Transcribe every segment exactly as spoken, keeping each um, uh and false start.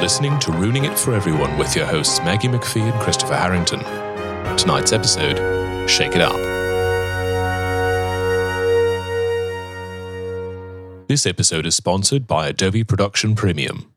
listening to Ruining It for Everyone with your hosts Maggie McPhee and Christopher Harrington. Tonight's episode, Shake It Up. This episode is sponsored by Adobe Production Premium.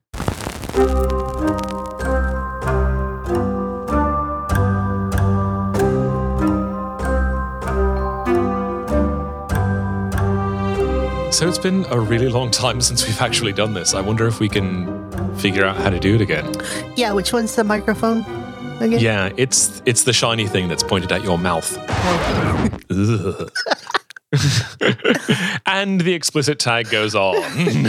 So it's been a really long time since we've actually done this. I wonder if we can figure out how to do it again. Yeah, which one's the microphone again? Yeah, it's it's the shiny thing that's pointed at your mouth. And the explicit tag goes on.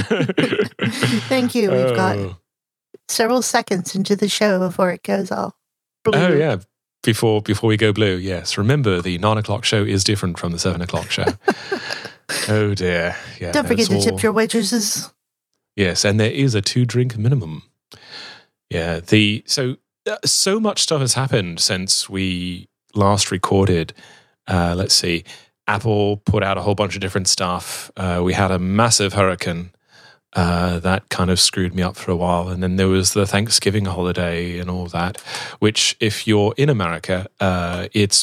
Thank you. We've oh. got several seconds into the show before it goes all blue. Oh, yeah. Before before we go blue, yes. Remember, the nine o'clock show is different from the seven o'clock show. Oh, dear. Yeah, Don't forget to all... tip your waitresses. Yes, and there is a two-drink minimum. Yeah, the so uh, so much stuff has happened since we last recorded. Uh, let's see. Apple put out a whole bunch of different stuff. Uh, we had a massive hurricane uh, that kind of screwed me up for a while. And then there was the Thanksgiving holiday and all that, which if you're in America, uh, it's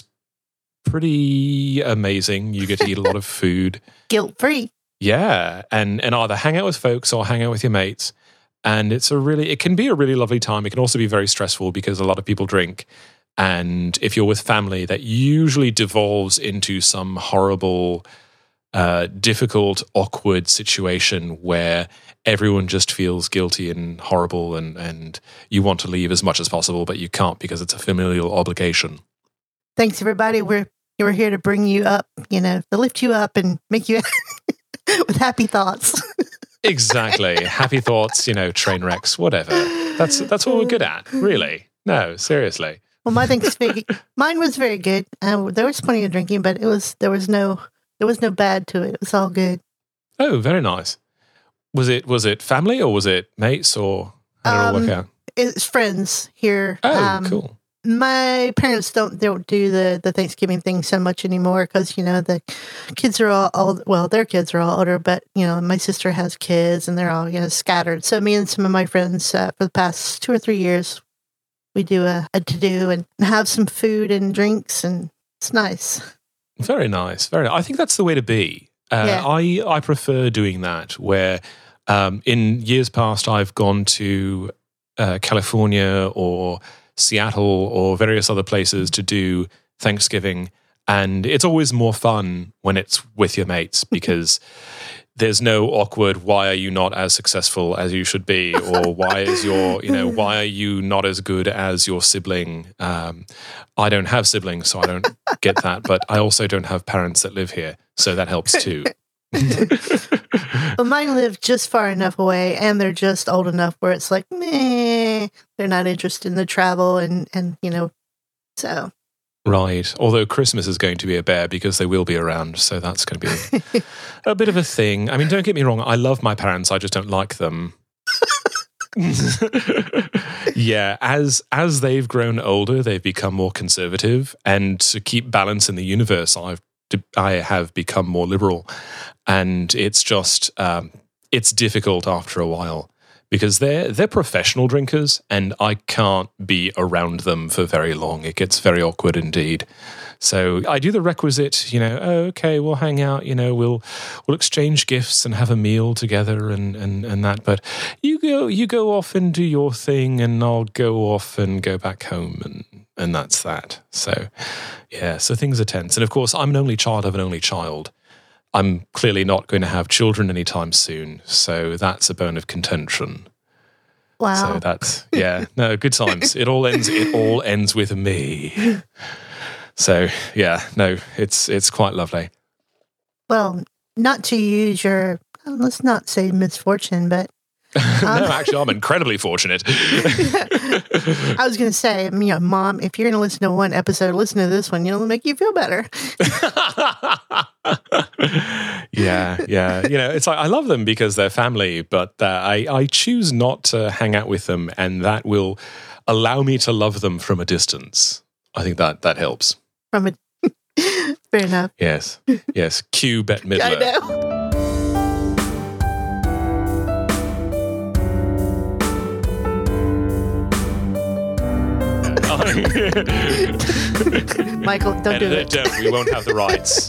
pretty amazing. You get to eat a lot of food. Guilt-free. Yeah. And, and either hang out with folks or hang out with your mates. And it's a really, it can be a really lovely time. It can also be very stressful because a lot of people drink. And if you're with family, that usually devolves into some horrible, uh, difficult, awkward situation where everyone just feels guilty and horrible and, and you want to leave as much as possible, but you can't because it's a familial obligation. Thanks, everybody. We're we're here to bring you up, you know, to lift you up and make you with happy thoughts. Exactly. Happy thoughts, you know, train wrecks, whatever. That's that's what we're good at, really. No, seriously. Well, my Thanksgiving, mine was very good. Uh, there was plenty of drinking, but it was there was no there was no bad to it. It was all good. Oh, very nice. Was it was it family or was it mates or how did it all work out? It's friends here. Oh, um, cool. My parents don't they don't do the, the Thanksgiving thing so much anymore because, you know, the kids are all, all, well, their kids are all older, but, you know, my sister has kids and they're all, you know, scattered. So me and some of my friends uh, for the past two or three years, we do a, a to-do and have some food and drinks, and it's nice. Very nice. Very. I think that's the way to be. Uh, yeah. I, I prefer doing that where um, in years past I've gone to uh, California or Seattle or various other places to do Thanksgiving, and it's always more fun when it's with your mates because there's no awkward, why are you not as successful as you should be? Or why is your, you know, why are you not as good as your sibling? Um, I don't have siblings, so I don't get that. But I also don't have parents that live here, so that helps too. Well, mine live just far enough away, and they're just old enough where it's like, meh, they're not interested in the travel, and, and you know, so. Right. Although Christmas is going to be a bear because they will be around, so that's going to be a, a bit of a thing. I mean, don't get me wrong. I love my parents. I just don't like them. Yeah. As as they've grown older, they've become more conservative, and to keep balance in the universe, I've I have become more liberal, and it's just um, it's difficult after a while. Because they're they're professional drinkers, and I can't be around them for very long. It gets very awkward indeed. So I do the requisite, you know. Oh, okay, we'll hang out. You know, we'll we'll exchange gifts and have a meal together and, and, and that. But you go you go off and do your thing, and I'll go off and go back home, and and that's that. So yeah, so things are tense. And of course, I'm an only child of an only child. I'm clearly not going to have children anytime soon, so that's a bone of contention. Wow. So that's, yeah, no, good times. It all ends, it all ends with me. So, yeah, no, it's it's quite lovely. Well, not to use your, let's not say misfortune, but. Um, no, actually, I'm incredibly fortunate. I was going to say, you know, Mom, if you're going to listen to one episode, listen to this one. You know, it'll make you feel better. yeah, yeah. You know, it's like I love them because they're family, but uh, I, I choose not to hang out with them, and that will allow me to love them from a distance. I think that that helps. From a fair enough. Yes, yes. Cue Bette Midler. I know. Michael, don't do it. Don't. We won't have the rights.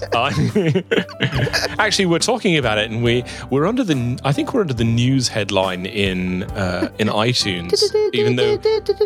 Actually, we're talking about it, and we we're under the. I think we're under the news headline in uh, in iTunes. Even though,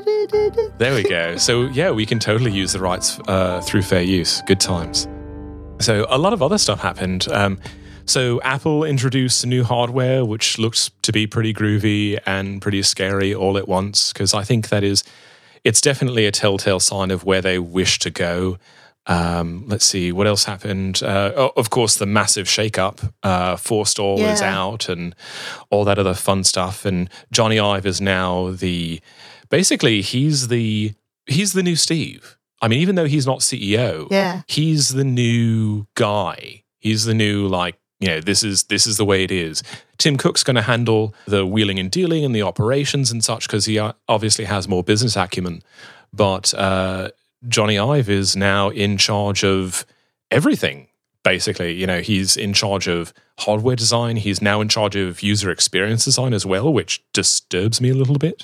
there we go. So yeah, we can totally use the rights uh, through fair use. Good times. So a lot of other stuff happened. Um, so Apple introduced new hardware, which looks to be pretty groovy and pretty scary all at once. Because I think that is. It's definitely a telltale sign of where they wish to go. Um, let's see, what else happened? Uh, oh, of course, the massive shakeup. Uh, Forestall Yeah. is out and all that other fun stuff. And Johnny Ive is now the... Basically, he's the he's the new Steve. I mean, even though he's not C E O, Yeah. he's the new guy. He's the new, like, you know, this is this is the way it is. Tim Cook's going to handle the wheeling and dealing and the operations and such because he obviously has more business acumen. But uh, Johnny Ive is now in charge of everything, basically. You know, he's in charge of hardware design. He's now in charge of user experience design as well, which disturbs me a little bit.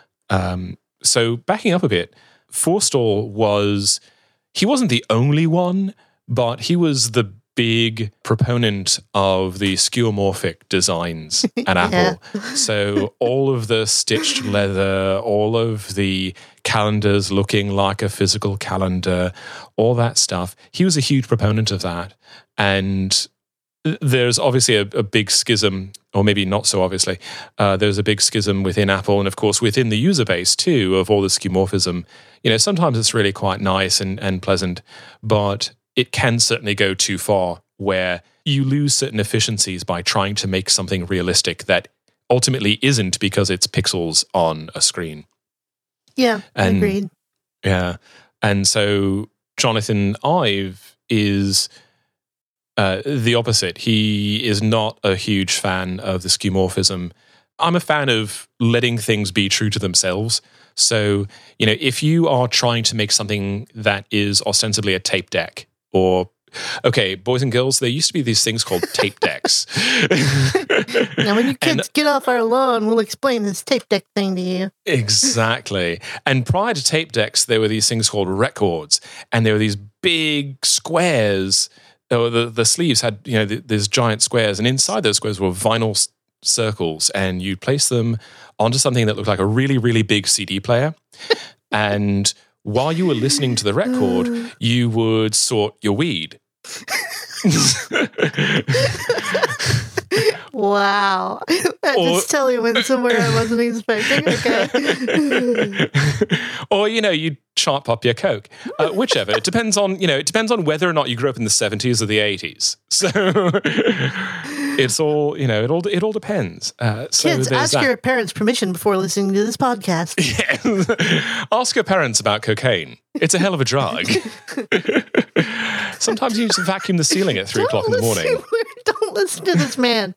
Um, so backing up a bit, Forstall was, he wasn't the only one, but he was the big proponent of the skeuomorphic designs at Apple. So all of the stitched leather, all of the calendars looking like a physical calendar, all that stuff. He was a huge proponent of that. And there's obviously a, a big schism, or maybe not so obviously, uh, there's a big schism within Apple and, of course, within the user base too of all the skeuomorphism. You know, sometimes it's really quite nice and, and pleasant, but it can certainly go too far where you lose certain efficiencies by trying to make something realistic that ultimately isn't because it's pixels on a screen. Yeah, and, agreed. Yeah. And so Jonathan Ive is uh, the opposite. He is not a huge fan of the skeuomorphism. I'm a fan of letting things be true to themselves. So, you know, if you are trying to make something that is ostensibly a tape deck, or, okay, boys and girls, there used to be these things called tape decks. Now, when you kids And- get off our lawn, we'll explain this tape deck thing to you. Exactly. And prior to tape decks, there were these things called records, and there were these big squares. Oh, the, the sleeves had, you know, th- these giant squares, and inside those squares were vinyl s- circles, and you'd place them onto something that looked like a really, really big C D player. And while you were listening to the record, you would sort your weed. Wow. That Or- just totally went somewhere I wasn't expecting. Okay. Or, you know, you'd chop up your Coke. Uh, whichever. It depends on, you know, it depends on whether or not you grew up in the seventies or the eighties. So it's all, you know, it all it all depends. Uh, so Kids, there's ask that. your parents permission before listening to this podcast. Yeah. Ask your parents about cocaine. It's a hell of a drug. Sometimes you need to vacuum the ceiling at three o'clock in the morning. Listen- Don't listen to this man.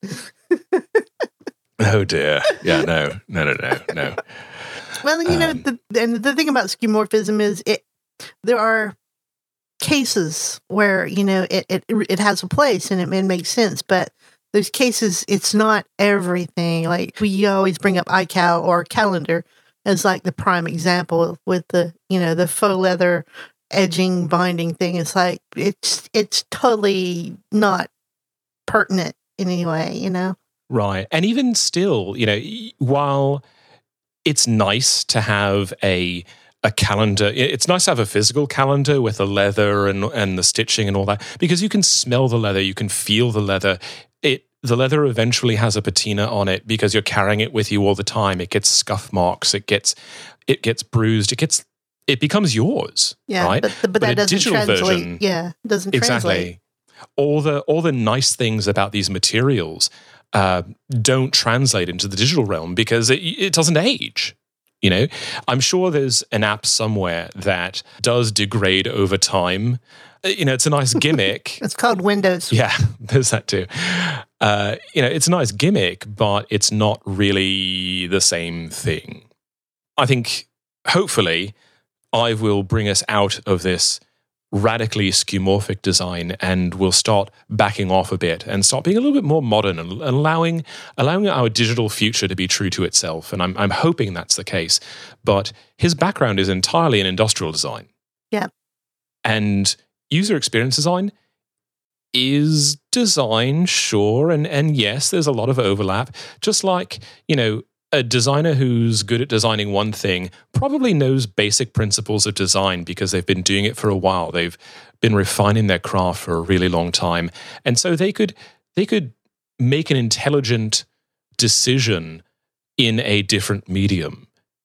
Oh dear. Yeah, no, no, no, no, no. Well, you know, Um, the, and the thing about skeuomorphism is it. There are cases where you know it it, it has a place and it, it makes sense, but those cases it's not everything. Like we always bring up iCal or calendar as like the prime example with the you know the faux leather edging binding thing. It's like it's it's totally not pertinent in any way, you know. Right. And even still, you know, y- while it's nice to have a a calendar, i- it's nice to have a physical calendar with the leather and and the stitching and all that, because you can smell the leather, you can feel the leather. It the leather eventually has a patina on it because you're carrying it with you all the time. It gets scuff marks, it gets it gets bruised, it gets it becomes yours. Yeah, right? but, but, But that a doesn't digital translate. version- yeah, doesn't Exactly. translate. All the all the nice things about these materials uh, don't translate into the digital realm because it, it doesn't age. You know, I'm sure there's an app somewhere that does degrade over time. Uh, You know, it's a nice gimmick. It's called Windows. Yeah, there's that too. Uh, you know, it's a nice gimmick, but it's not really the same thing. I think, hopefully, I will bring us out of this radically skeuomorphic design and will start backing off a bit and start being a little bit more modern and allowing allowing our digital future to be true to itself. And I'm I'm hoping that's the case. But his background is entirely in industrial design. Yeah. And user experience design is design, sure, and and yes, there's a lot of overlap. Just like, you know, a designer who's good at designing one thing probably knows basic principles of design because they've been doing it for a while. They've been refining their craft for a really long time. And so they could they could make an intelligent decision in a different medium.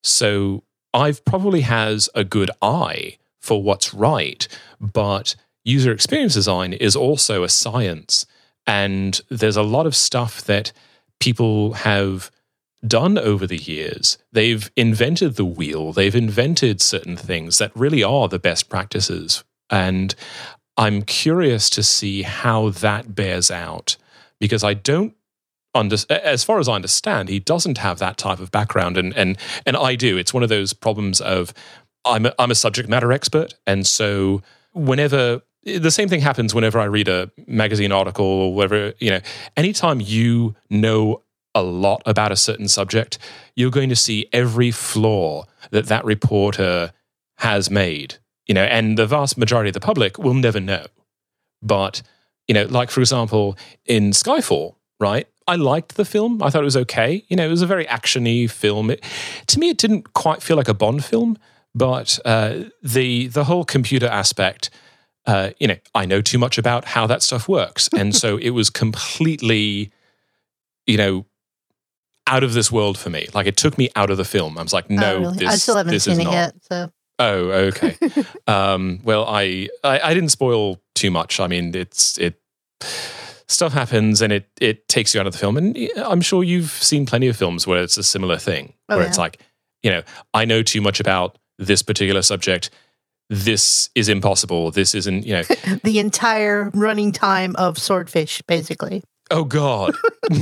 So I've probably has a good eye for what's right, but user experience design is also a science. And there's a lot of stuff that people have done over the years. They've invented the wheel. They've invented certain things that really are the best practices. And I'm curious to see how that bears out, because I don't under, as far as I understand, he doesn't have that type of background, and and and I do. It's one of those problems of I'm a, I'm a subject matter expert, and so whenever the same thing happens whenever I read a magazine article or whatever, you know, anytime you know a lot about a certain subject, you're going to see every flaw that that reporter has made, you know, and the vast majority of the public will never know. But, you know, like, for example, in Skyfall, right? I liked the film. I thought it was okay. You know, it was a very action-y film. It, to me, it didn't quite feel like a Bond film, but uh, the the whole computer aspect, uh, you know, I know too much about how that stuff works. And so it was completely, you know, out of this world for me. Like, it took me out of the film. I was like, no, oh, really? this, I still haven't this seen is it not. yet. So. Oh, okay. um, well, I, I I didn't spoil too much. I mean, it's it stuff happens and it it takes you out of the film. And I'm sure you've seen plenty of films where it's a similar thing, oh, where yeah. it's like, you know, I know too much about this particular subject. This is impossible. This isn't, you know. The entire running time of Swordfish, basically. Oh, God.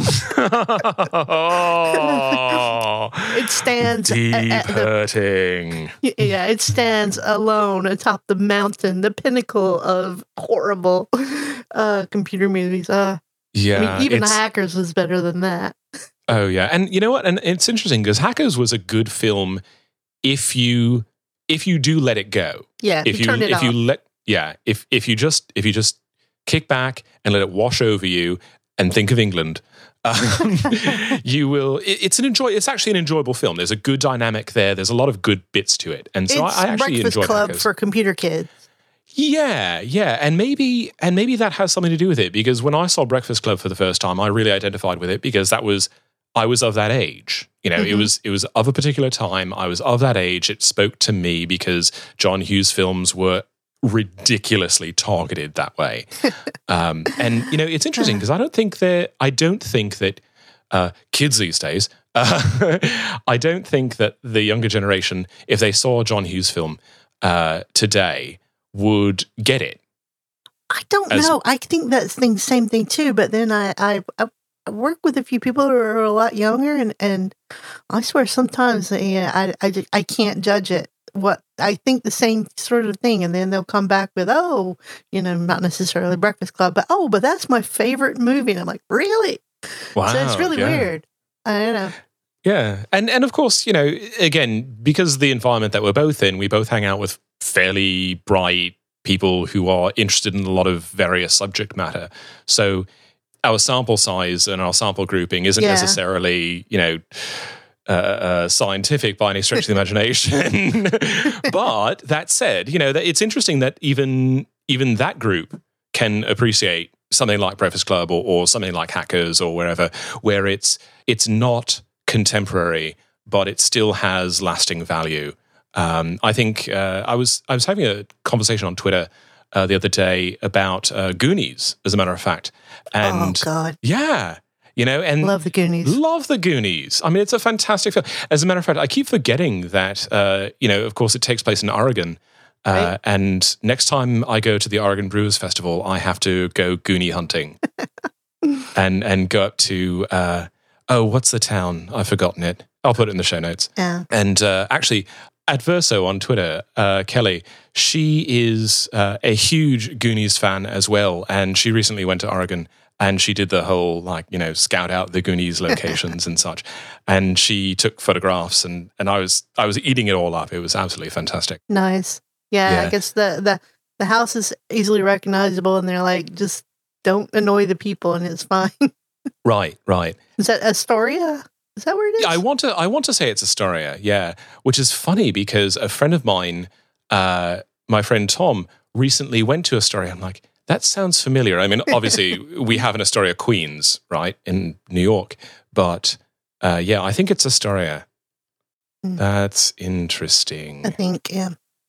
Oh, it stands deep at, at the, hurting. yeah, it stands alone atop the mountain, the pinnacle of horrible uh, computer movies. Uh, yeah, I mean, even it's- Hackers was better than that. Oh, yeah. And you know what? And it's interesting because Hackers was a good film if you if you do let it go. Yeah, If you you turn it if off. you let yeah, if if you just if you just kick back and let it wash over you and think of England, um, you will. It, it's an enjoy. It's actually an enjoyable film. There's a good dynamic there. There's a lot of good bits to it, and so it's I, I actually Breakfast enjoyed Club Hackers. for computer kids. Yeah, yeah, and maybe and maybe that has something to do with it, because when I saw Breakfast Club for the first time, I really identified with it because that was I was of that age. You know, Mm-hmm. it was it was of a particular time. I was of that age. It spoke to me because John Hughes films were ridiculously targeted that way. um, and you know, it's interesting because I don't think that I don't think that uh, kids these days. Uh, I don't think that the younger generation, if they saw a John Hughes film uh, today, would get it. I don't As- know. I think that's the same thing too. But then I, I, I work with a few people who are a lot younger, and, and I swear sometimes yeah, I, I, ju- I can't judge it. What I think the same sort of thing, and then they'll come back with, oh, you know, not necessarily Breakfast Club, but oh, but that's my favorite movie. And I'm like, really? Wow, So it's really yeah. weird. I don't know. Yeah. And and of course, you know, again, because of the environment that we're both in, we both hang out with fairly bright people who are interested in a lot of various subject matter. So our sample size and our sample grouping isn't Yeah. necessarily, you know, uh, uh, scientific by any stretch of the imagination. But that said, you know, that it's interesting that even even that group can appreciate something like Breakfast Club or, or something like Hackers or wherever, where it's it's not contemporary, but it still has lasting value. Um, I think uh, I was I was having a conversation on Twitter uh, the other day about uh, Goonies, as a matter of fact, and oh God, yeah, you know, and love the Goonies. Love the Goonies. I mean, it's a fantastic film. As a matter of fact, I keep forgetting that, uh, you know, of course, it takes place in Oregon. Uh, Right. And next time I go to the Oregon Brewers Festival, I have to go Goonie hunting and and go up to, uh, oh, what's the town? I've forgotten it. I'll put it in the show notes. Yeah. And uh, actually, Adverso on Twitter, uh, Kelly, she is uh, a huge Goonies fan as well. And she recently went to Oregon and she did the whole, like, you know, scout out the Goonies locations and such. And she took photographs and, and I was I was eating it all up. It was absolutely fantastic. Nice. Yeah, Yeah. I guess the, the, the house is easily recognizable and they're like, just don't annoy the people and it's fine. Right, right. Is that Astoria? Is that where it is? Yeah, I want to. I want to say it's Astoria. Yeah, which is funny because a friend of mine, uh, my friend Tom, recently went to Astoria. I'm like, that sounds familiar. I mean, obviously we have an Astoria, Queens, right, in New York, but uh, yeah, I think it's Astoria. Mm. That's interesting. I think, yeah.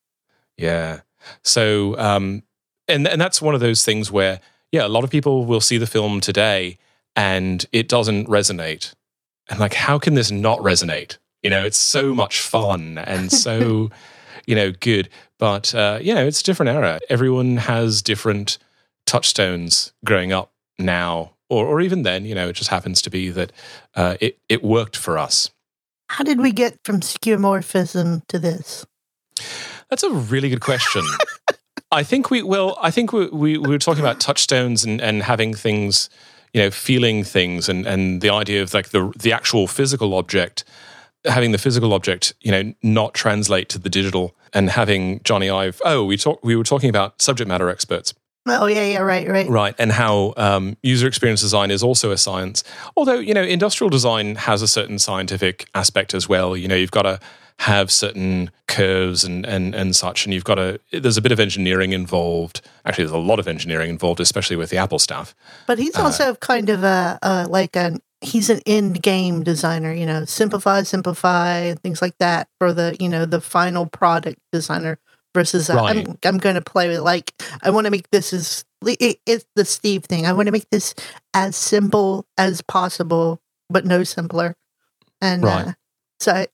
Yeah. So, um, and and that's one of those things where, yeah, a lot of people will see the film today and it doesn't resonate. And like, how can this not resonate? You know, it's so much fun and so, you know, good. But, uh, you know, it's a different era. Everyone has different touchstones growing up now, or, or even then, you know, it just happens to be that uh, it, it worked for us. How did we get from skeuomorphism to this? That's a really good question. I think we, well, I think we, we, we were talking about touchstones and, and having things, you know, feeling things and, and the idea of like the the actual physical object, having the physical object, you know, not translate to the digital and having Johnny Ive. Oh, we talk, we were talking about subject matter experts. Oh, yeah, yeah, right, right. Right, and how um, user experience design is also a science. Although, you know, industrial design has a certain scientific aspect as well. You know, you've got to have certain curves and, and, and such, and you've got to, there's a bit of engineering involved. Actually, there's a lot of engineering involved, especially with the Apple stuff. But he's also uh, kind of a, a, like a, he's an end game designer, you know, simplify, simplify, things like that for the, you know, the final product designer versus uh, right. I'm, I'm going to play with, like, I want to make this as, it, it's the Steve thing. I want to make this as simple as possible, but no simpler. And right. uh, so I,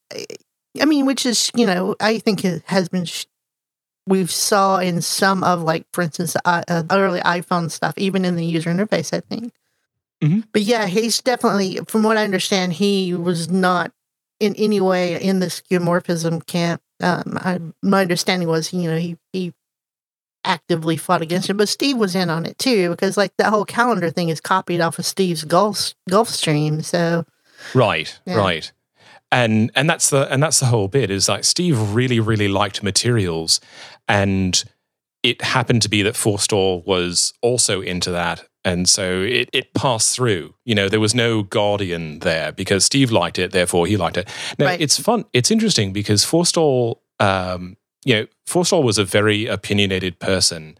I mean, which is, you know, I think it has been, sh- we've saw in some of, like, for instance, uh, uh, early iPhone stuff, even in the user interface, I think. Mm-hmm. But yeah, he's definitely, from what I understand, he was not in any way in the skeuomorphism camp. Um, I, my understanding was, you know, he, he actively fought against it, but Steve was in on it too, because like that whole calendar thing is copied off of Steve's Gulf, Gulfstream. So, right, yeah. right. And and that's the and that's the whole bit is like Steve really really liked materials, and it happened to be that Forstall was also into that, and so it it passed through. You know, there was no guardian there because Steve liked it, therefore he liked it. Now right. It's fun. It's interesting because Forstall, um, you know, Forstall was a very opinionated person.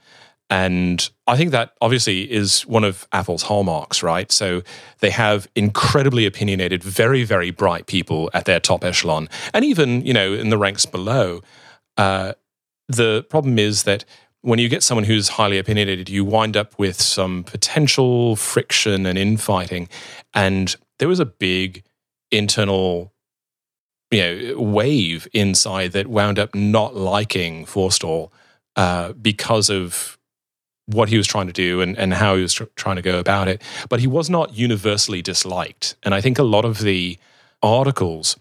And I think that obviously is one of Apple's hallmarks, right? So they have incredibly opinionated, very, very bright people at their top echelon. And even, you know, in the ranks below, uh, the problem is that when you get someone who's highly opinionated, you wind up with some potential friction and infighting. And there was a big internal, you know, wave inside that wound up not liking Forstall uh, because of what he was trying to do and, and how he was tr- trying to go about it. But he was not universally disliked. And I think a lot of the articles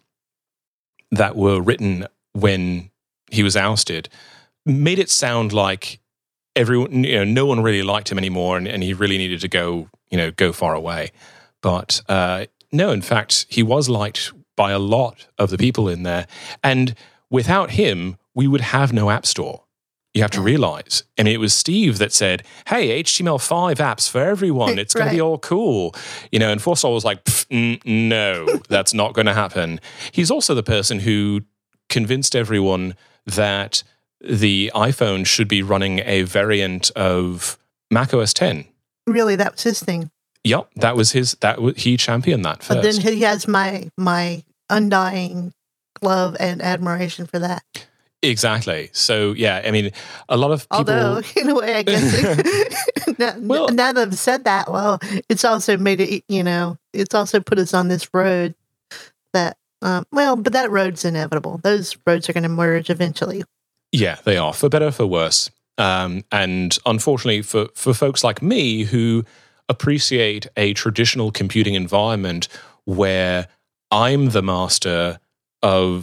that were written when he was ousted made it sound like everyone, you know, no one really liked him anymore and, and he really needed to go, you know, go far away. But uh, no, in fact, he was liked by a lot of the people in there. And without him, we would have no App Store. You have to realize. I mean, it was Steve that said, hey, H T M L five apps for everyone. It's going right. to be all cool. You know, and Forstall was like, n- no, that's not going to happen. He's also the person who convinced everyone that the iPhone should be running a variant of Mac O S ten. Really? That was his thing? Yep. That was his, that w- he championed that first. But then he has my my undying love and admiration for that. Exactly. So, yeah, I mean, a lot of people... Although, in a way, I guess, now, well, now that I've said that, well, it's also made it, you know, it's also put us on this road that, um, well, but that road's inevitable. Those roads are going to merge eventually. Yeah, they are, for better or for worse. Um, and unfortunately, for, for folks like me who appreciate a traditional computing environment where I'm the master of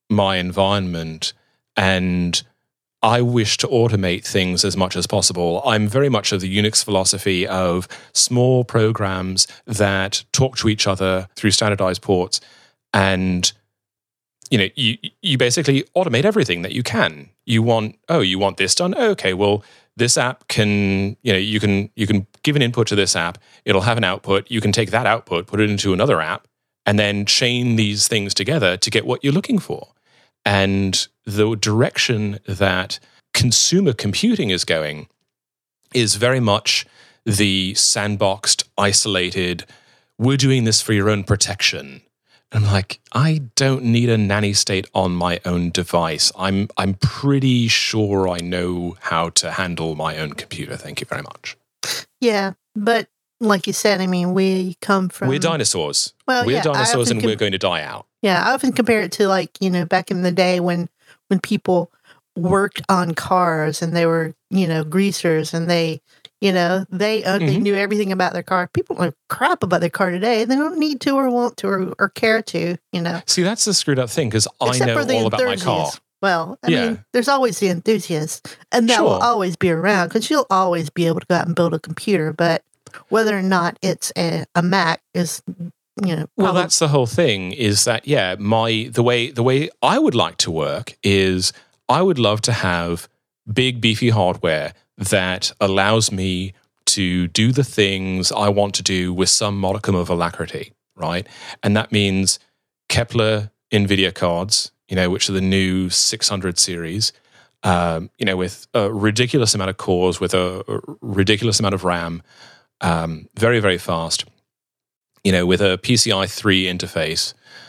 my environment, and I wish to automate things as much as possible. I'm very much of the Unix philosophy of small programs that talk to each other through standardized ports, and you know, you you basically automate everything that you can. You want, oh, you want this done? Okay, well, this app can, you know, you can you can give an input to this app. It'll have an output. You can take that output, put it into another app, and then chain these things together to get what you're looking for. And the direction that consumer computing is going is very much the sandboxed, isolated, we're doing this for your own protection. And I'm like, I don't need a nanny state on my own device. I'm I'm pretty sure I know how to handle my own computer. Thank you very much. Yeah, but like you said, I mean, we come from... We're dinosaurs. Well, we're yeah, dinosaurs and com- we're going to die out. Yeah, I often compare it to, like, you know, back in the day when when people worked on cars and they were, you know, greasers and they, you know, they uh, mm-hmm. they knew everything about their car. People know crap about their car today. They don't need to or want to or, or care to, you know. See, that's the screwed up thing because I know all about my car. Well, I yeah. mean, there's always the enthusiast, and that sure. will always be around because you'll always be able to go out and build a computer. But whether or not it's a, a Mac is, you know. Well, that's the whole thing. Is that yeah? My the way the way I would like to work is I would love to have big beefy hardware that allows me to do the things I want to do with some modicum of alacrity, right? And that means Kepler NVIDIA cards, you know, which are the new six hundred series, um, you know, with a ridiculous amount of cores, with a, a ridiculous amount of RAM, um, very, very fast, you know, with a P C I three interface.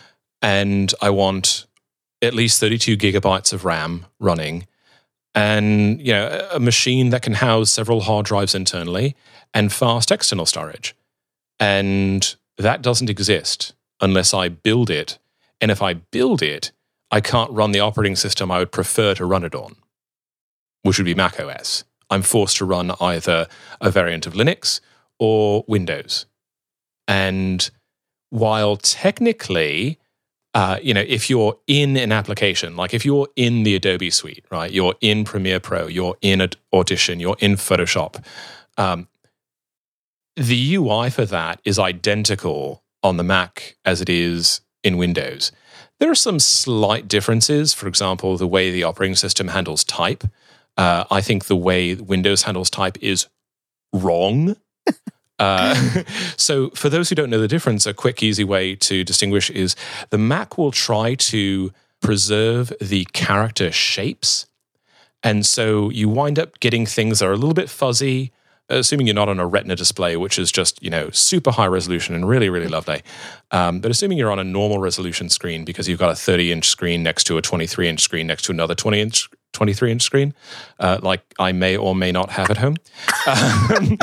And I want at least thirty-two gigabytes of RAM running, and, you know, a machine that can house several hard drives internally and fast external storage. And that doesn't exist unless I build it. And if I build it, I can't run the operating system I would prefer to run it on, which would be macOS. I'm forced to run either a variant of Linux or Windows. And while technically, uh, you know, if you're in an application, like if you're in the Adobe suite, right, you're in Premiere Pro, you're in Audition, you're in Photoshop, um, the U I for that is identical on the Mac as it is in Windows. There are some slight differences. For example, the way the operating system handles type. Uh, I think the way Windows handles type is wrong. uh, so for those who don't know the difference, a quick, easy way to distinguish is the Mac will try to preserve the character shapes. And so you wind up getting things that are a little bit fuzzy, assuming you're not on a Retina display, which is just, you know, super high resolution and really, really lovely. Um, but assuming you're on a normal resolution screen because you've got a thirty-inch screen next to a twenty-three inch screen next to another twenty-inch, twenty-three inch screen, uh, like I may or may not have at home. Um,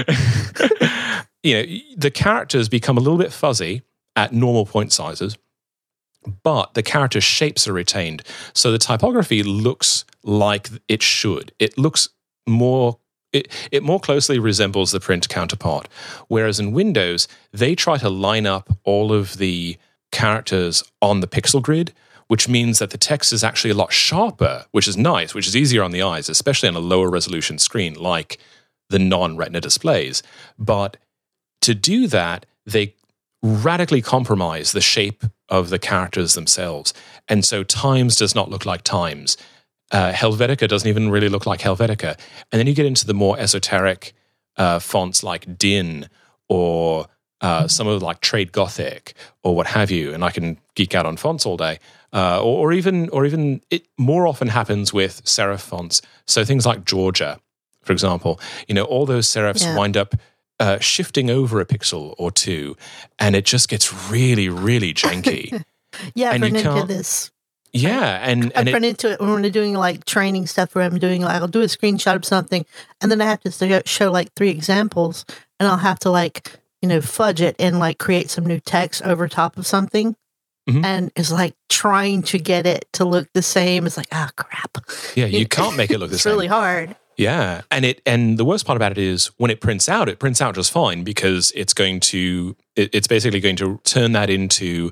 you know, the characters become a little bit fuzzy at normal point sizes, but the character shapes are retained. So the typography looks like it should. It looks more It, it more closely resembles the print counterpart. Whereas in Windows, they try to line up all of the characters on the pixel grid, which means that the text is actually a lot sharper, which is nice, which is easier on the eyes, especially on a lower resolution screen like the non-Retina displays. But to do that, they radically compromise the shape of the characters themselves. And so Times does not look like Times. Uh, Helvetica doesn't even really look like Helvetica. And then you get into the more esoteric uh, fonts like Din or uh, some of like Trade Gothic or what have you. And I can geek out on fonts all day. Uh, or, or even, or even it more often happens with serif fonts. So things like Georgia, for example, you know, all those serifs yeah. wind up uh, shifting over a pixel or two, and it just gets really, really janky. yeah, and I've run into this. Yeah, and, and I've run into it when we're doing like training stuff where I'm doing like I'll do a screenshot of something, and then I have to show like three examples, and I'll have to like you know fudge it and like create some new text over top of something, mm-hmm. and it's like trying to get it to look the same. It's like ah crap. Yeah, you can't make it look the it's same. It's really hard. Yeah, and it and the worst part about it is when it prints out, it prints out just fine because it's going to it, it's basically going to turn that into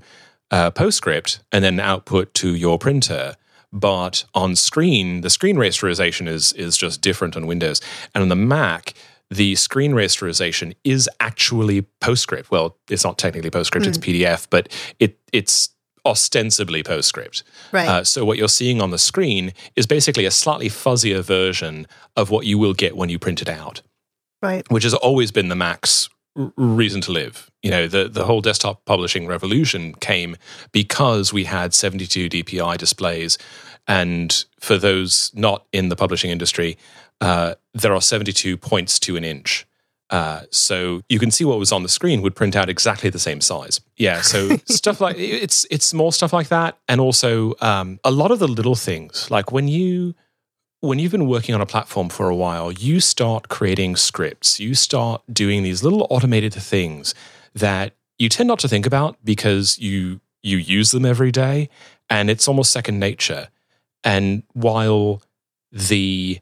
uh, PostScript and then output to your printer. But on screen, the screen rasterization is is just different on Windows. And on the Mac, the screen rasterization is actually PostScript. Well, it's not technically PostScript, mm. it's P D F, but it it's ostensibly PostScript. Right. Uh, so what you're seeing on the screen is basically a slightly fuzzier version of what you will get when you print it out. Right. Which has always been the Mac's r- reason to live. You know, the, the whole desktop publishing revolution came because we had seventy-two D P I displays. And for those not in the publishing industry, uh, there are seventy-two points to an inch. Uh, so you can see what was on the screen would print out exactly the same size. Yeah, so stuff like it's it's small stuff like that, and also um, a lot of the little things. Like when you when you've been working on a platform for a while, you start creating scripts. You start doing these little automated things that you tend not to think about because you you use them every day, and it's almost second nature. And while the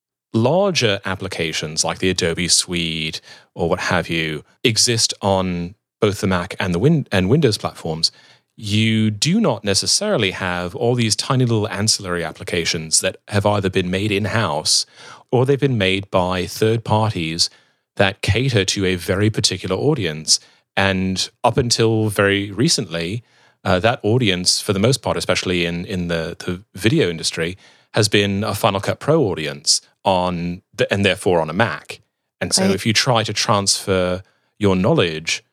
larger applications like the Adobe Suite or what have you exist on both the Mac and the Win- and Windows platforms, you do not necessarily have all these tiny little ancillary applications that have either been made in-house or they've been made by third parties that cater to a very particular audience. And up until very recently, uh, that audience, for the most part, especially in, in the, the video industry, has been a Final Cut Pro audience on the, and therefore on a Mac. And so Right. if you try to transfer your knowledge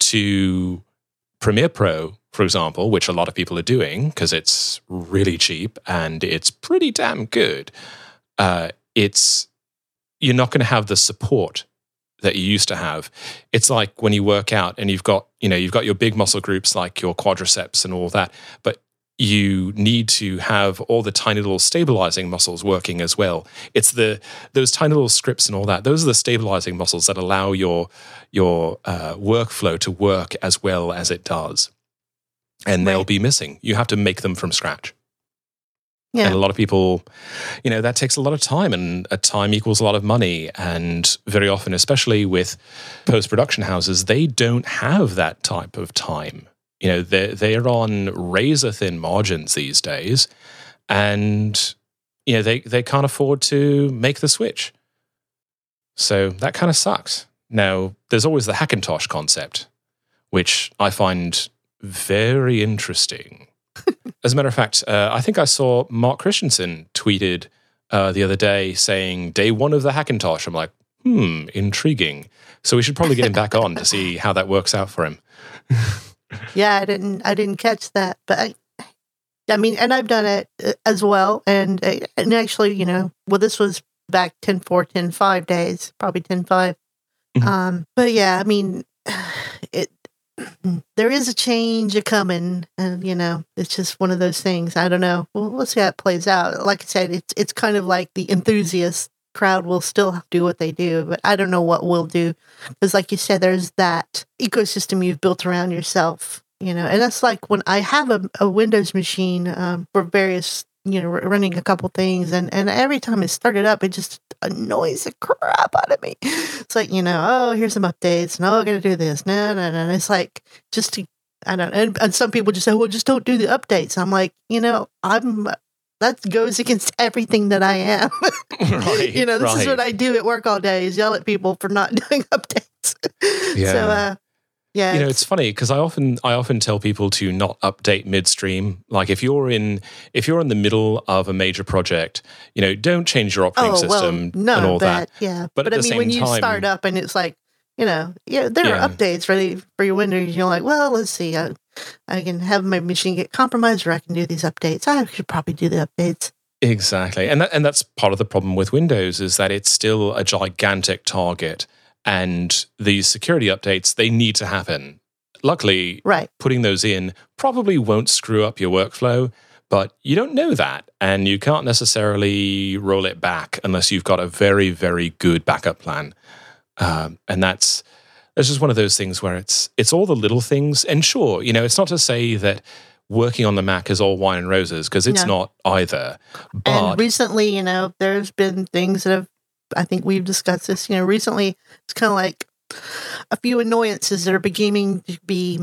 to Premiere Pro, for example, which a lot of people are doing because it's really cheap and it's pretty damn good, uh, it's you're not going to have the support that you used to have. It's like when you work out and you've got, you know, you've got your big muscle groups like your quadriceps and all that, but you need to have all the tiny little stabilizing muscles working as well. It's the those tiny little scripts and all that. Those are the stabilizing muscles that allow your your uh, workflow to work as well as it does. And they'll Right. be missing. You have to make them from scratch. Yeah. And a lot of people, you know, that takes a lot of time, and a time equals a lot of money. And very often, especially with post-production houses, they don't have that type of time. You know, they're, they're on razor-thin margins these days, and, you know, they, they can't afford to make the switch. So that kind of sucks. Now, there's always the Hackintosh concept, which I find very interesting. As a matter of fact, uh, I think I saw Mark Christensen tweeted uh, the other day saying, day one of the Hackintosh. I'm like, hmm, intriguing. So we should probably get him back on to see how that works out for him. Yeah, I didn't. I didn't catch that, but I, I mean, and I've done it uh, as well. And uh, and actually, you know, well, this was back ten four, ten five days, probably ten five. Mhm. Um, but yeah, I mean, it. There is a change a coming, and you know, it's just one of those things. I don't know. Well, we'll see how it plays out. Like I said, it's it's kind of like the enthusiast crowd will still do what they do, but I don't know what we'll do because, like you said, there's that ecosystem you've built around yourself, you know. And that's like when I have a, a Windows machine um, for various, you know, running a couple things, and and every time I start it up, it just annoys the crap out of me. It's like, you know, oh, here's some updates, and oh, I got to do this, no, no, no. And it's like just to, I don't know. And, and some people just say, well, just don't do the updates. I'm like, you know, I'm. That goes against everything that I am. Right, you know, this is right. what I do at work all day is yell at people for not doing updates. Yeah. So, uh, yeah. You know, it's funny because I often I often tell people to not update midstream. Like if you're in if you're in the middle of a major project, you know, don't change your operating oh, system well, no, and all but, that. yeah. But But, at I the mean, when same you time- start up and it's like, you know, yeah, there Yeah. are updates ready for your Windows. You're like, well, let's see. I, I can have my machine get compromised or I can do these updates. I should probably do the updates. Exactly. And that, and that's part of the problem with Windows is that it's still a gigantic target, and these security updates, they need to happen. Luckily, Right. putting those in probably won't screw up your workflow, but you don't know that, and you can't necessarily roll it back unless you've got a very, very good backup plan. Um, and that's that's just one of those things where it's it's all the little things. And sure, you know, it's not to say that working on the Mac is all wine and roses, because it's No. not either. And But recently, you know, there's been things that have, I think we've discussed this, you know, recently it's kind of like a few annoyances that are beginning to be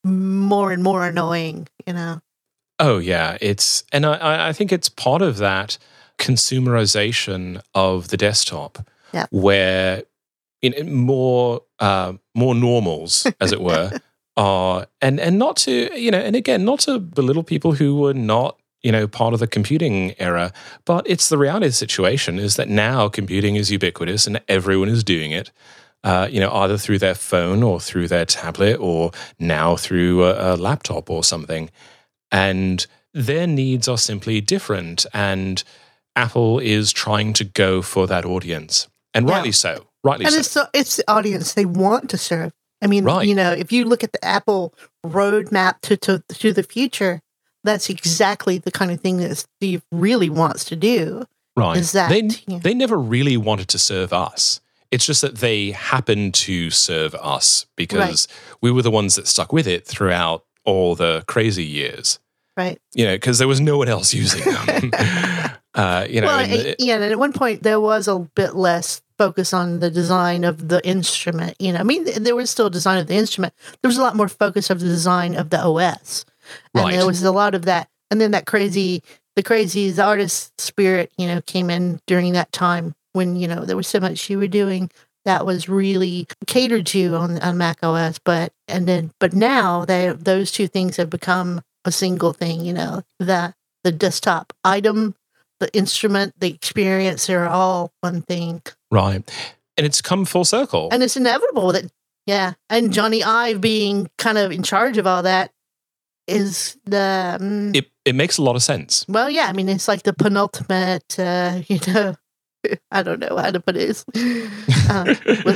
more and more annoying, you know. Oh yeah, it's and I, I think it's part of that consumerization of the desktop, yeah. where you know, more uh, more normals, as it were, are and and not to you know, and again, not to belittle people who were not you know part of the computing era, but it's the reality of the situation is that now computing is ubiquitous and everyone is doing it. Uh, you know, either through their phone or through their tablet, or now through a, a laptop or something. And their needs are simply different. And Apple is trying to go for that audience. And rightly yeah. so. Rightly and so. It's the, it's the audience they want to serve. I mean, right. you know, if you look at the Apple roadmap to, to, to the future, that's exactly the kind of thing that Steve really wants to do. Right. Is that, they, you know, they never really wanted to serve us. It's just that they happened to serve us because right. we were the ones that stuck with it throughout all the crazy years. Right. You know, because there was no one else using them. uh, you know, well, the, yeah, and at one point there was a bit less focus on the design of the instrument. You know, I mean, there was still design of the instrument. There was a lot more focus of the design of the O S. And right. there was a lot of that. And then that crazy, the crazy the artist spirit, you know, came in during that time. When, you know, there was so much you were doing that was really catered to on, on Mac O S, but and then but now they those two things have become a single thing, you know, the the desktop item, the instrument, the experience, they're all one thing. Right. And it's come full circle. And it's inevitable that yeah. And Johnny Ive being kind of in charge of all that is the um, it it makes a lot of sense. Well, yeah, I mean it's like the penultimate uh, you know I don't know how to put it. Um,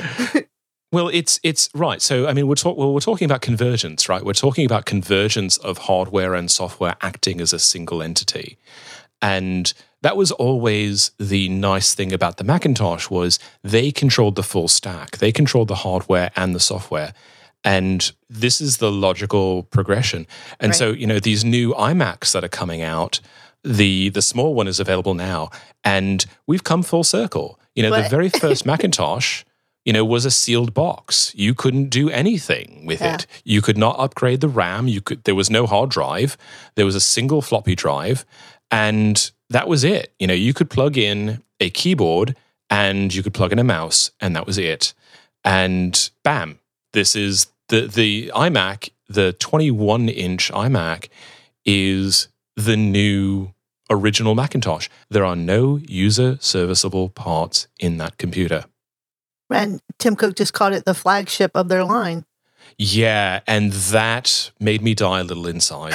well, it's it's right. So, I mean, we're talk, well, we're talking about convergence, right? We're talking about convergence of hardware and software acting as a single entity, and that was always the nice thing about the Macintosh was they controlled the full stack. They controlled the hardware and the software, and this is the logical progression. And right. so, you know, these new iMacs that are coming out. The the small one is available now, and we've come full circle. You know, but, the very first Macintosh, you know, was a sealed box. You couldn't do anything with yeah. it. You could not upgrade the RAM. You could. There was no hard drive. There was a single floppy drive, and that was it. You know, you could plug in a keyboard and you could plug in a mouse, and that was it. And bam, this is the the iMac, the twenty-one inch iMac is the new original Macintosh. There are no user serviceable parts in that computer. And Tim Cook just called it the flagship of their line. Yeah, and that made me die a little inside.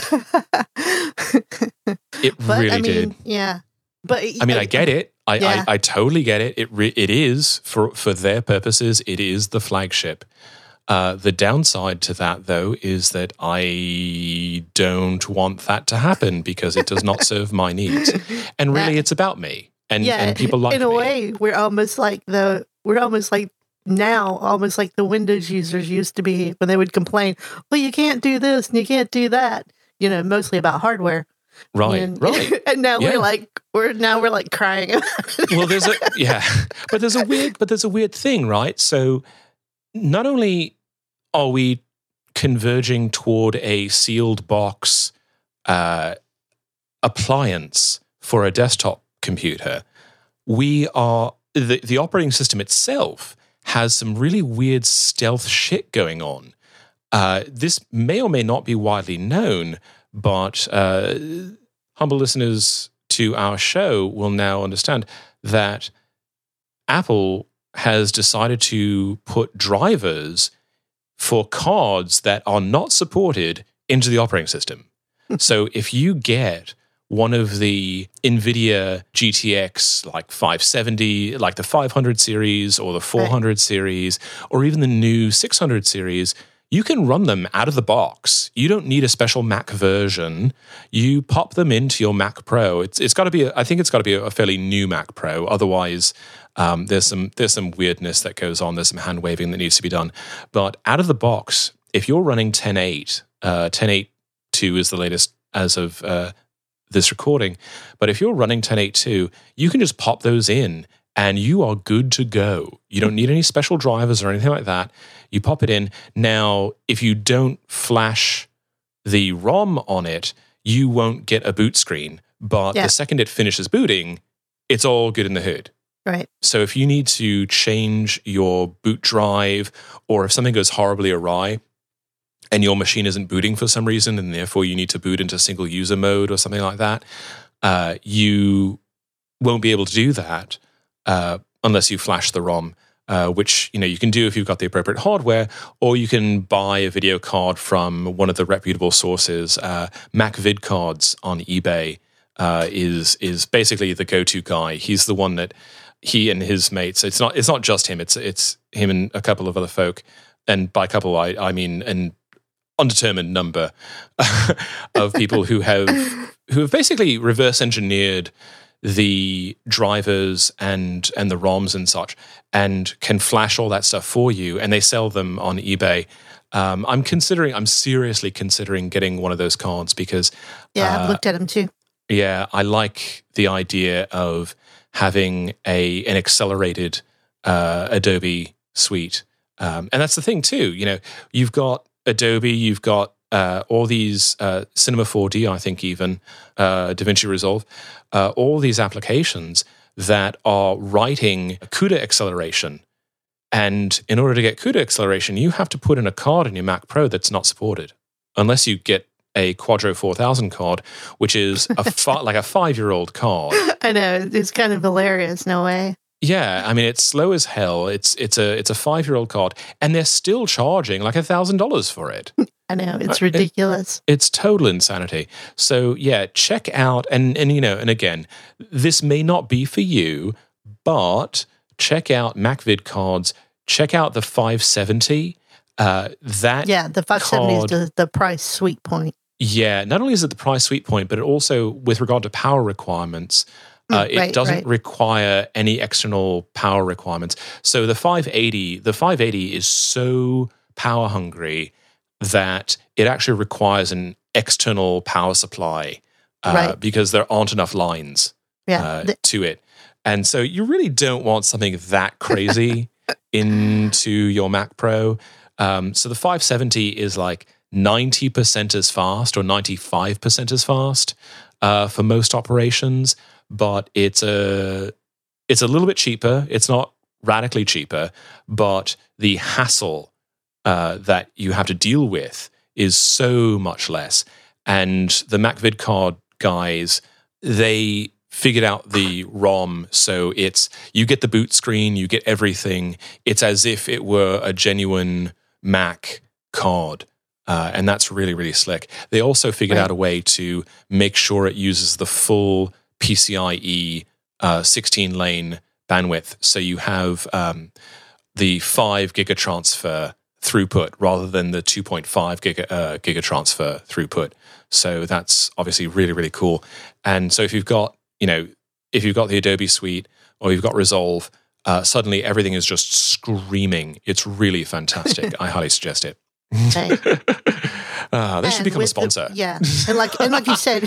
It but, really I mean, did. Yeah. But I mean, I get it. I, yeah. I, I totally get it. It re- it is, for, for their purposes, it is the flagship. Uh, the downside to that, though, is that I don't want that to happen because it does not serve my needs. And really, that, it's about me. And, yeah, and people like in a me. way, we're almost like the we're almost like now, almost like the Windows users used to be when they would complain, "Well, you can't do this and you can't do that." You know, mostly about hardware. Right, and, right. And now yeah. we're like we're now we're like crying about it. Well, there's a yeah, but there's a weird but there's a weird thing, right? So not only are we converging toward a sealed box uh, appliance for a desktop computer, we are the, the operating system itself has some really weird stealth shit going on. Uh, this may or may not be widely known, but uh, humble listeners to our show will now understand that Apple has decided to put drivers for cards that are not supported into the operating system. So if you get one of the NVIDIA G T X like five seventy, like the five hundred series or the four hundred right. series, or even the new six hundred series, you can run them out of the box. You don't need a special Mac version. You pop them into your Mac Pro. It's it's got to be. A, I think it's got to be a fairly new Mac Pro. Otherwise, um, there's some there's some weirdness that goes on. There's some hand waving that needs to be done. But out of the box, if you're running ten point eight, uh, ten point eight two is the latest as of uh, this recording. But if you're running ten point eight two, you can just pop those in and you are good to go. You don't need any special drivers or anything like that. You pop it in. Now, if you don't flash the ROM on it, you won't get a boot screen. But yeah. the second it finishes booting, it's all good in the hood. Right. So if you need to change your boot drive, or if something goes horribly awry and your machine isn't booting for some reason, and therefore you need to boot into single user mode or something like that, uh, you won't be able to do that uh, unless you flash the ROM, uh, which you know you can do if you've got the appropriate hardware, or you can buy a video card from one of the reputable sources. uh, MacVidCards on eBay uh, is is basically the go-to guy. He's the one that he and his mates. It's not it's not just him. It's it's him and a couple of other folk, and by couple I I mean an undetermined number of people who have who have basically reverse engineered the drivers and and the ROMs and such, and can flash all that stuff for you, and they sell them on eBay. Um, I'm considering, I'm seriously considering getting one of those cards because yeah, uh, I've looked at them too. Yeah, I like the idea of having a an accelerated uh, Adobe suite, um, and that's the thing too. You know, you've got Adobe, you've got uh, all these uh, Cinema four D, I think even uh, DaVinci Resolve, uh, all these applications that are writing CUDA acceleration. And in order to get CUDA acceleration, you have to put in a card in your Mac Pro that's not supported, unless you get a Quadro four thousand card, which is a fi- like a five-year-old card. I know, it's kind of hilarious. No way. Yeah, I mean it's slow as hell. It's it's a it's a five-year-old card, and they're still charging like a thousand dollars for it. I know, it's ridiculous. It, it's total insanity. So yeah, check out and and you know, and again, this may not be for you, but check out MacVidCards. Check out the five seventy. Uh, that yeah, the five seventy card, is the, the price sweet point. Yeah, not only is it the price sweet point, but it also, with regard to power requirements, uh, it right, doesn't right. require any external power requirements. So the five eighty, the five eighty is so power hungry that it actually requires an external power supply uh, right. because there aren't enough lines yeah. uh, the- to it. And so you really don't want something that crazy into your Mac Pro. Um, so the five seventy is like ninety percent as fast or ninety-five percent as fast uh, for most operations, but it's a it's a little bit cheaper. It's not radically cheaper, but the hassle uh, that you have to deal with is so much less. And the MacVidCard guys, they figured out the ROM, so it's you get the boot screen, you get everything. It's as if it were a genuine Mac card. Uh, and that's really, really slick. They also figured right. out a way to make sure it uses the full PCIe uh, sixteen lane bandwidth. So you have um, the five gigatransfer throughput rather than the two point five giga, uh, gigatransfer throughput. So that's obviously really, really cool. And so if you've got, you know, if you've got the Adobe suite or you've got Resolve, uh, suddenly everything is just screaming. It's really fantastic. I highly suggest it. Right. uh, they should become a sponsor. The, yeah, and like and like you said,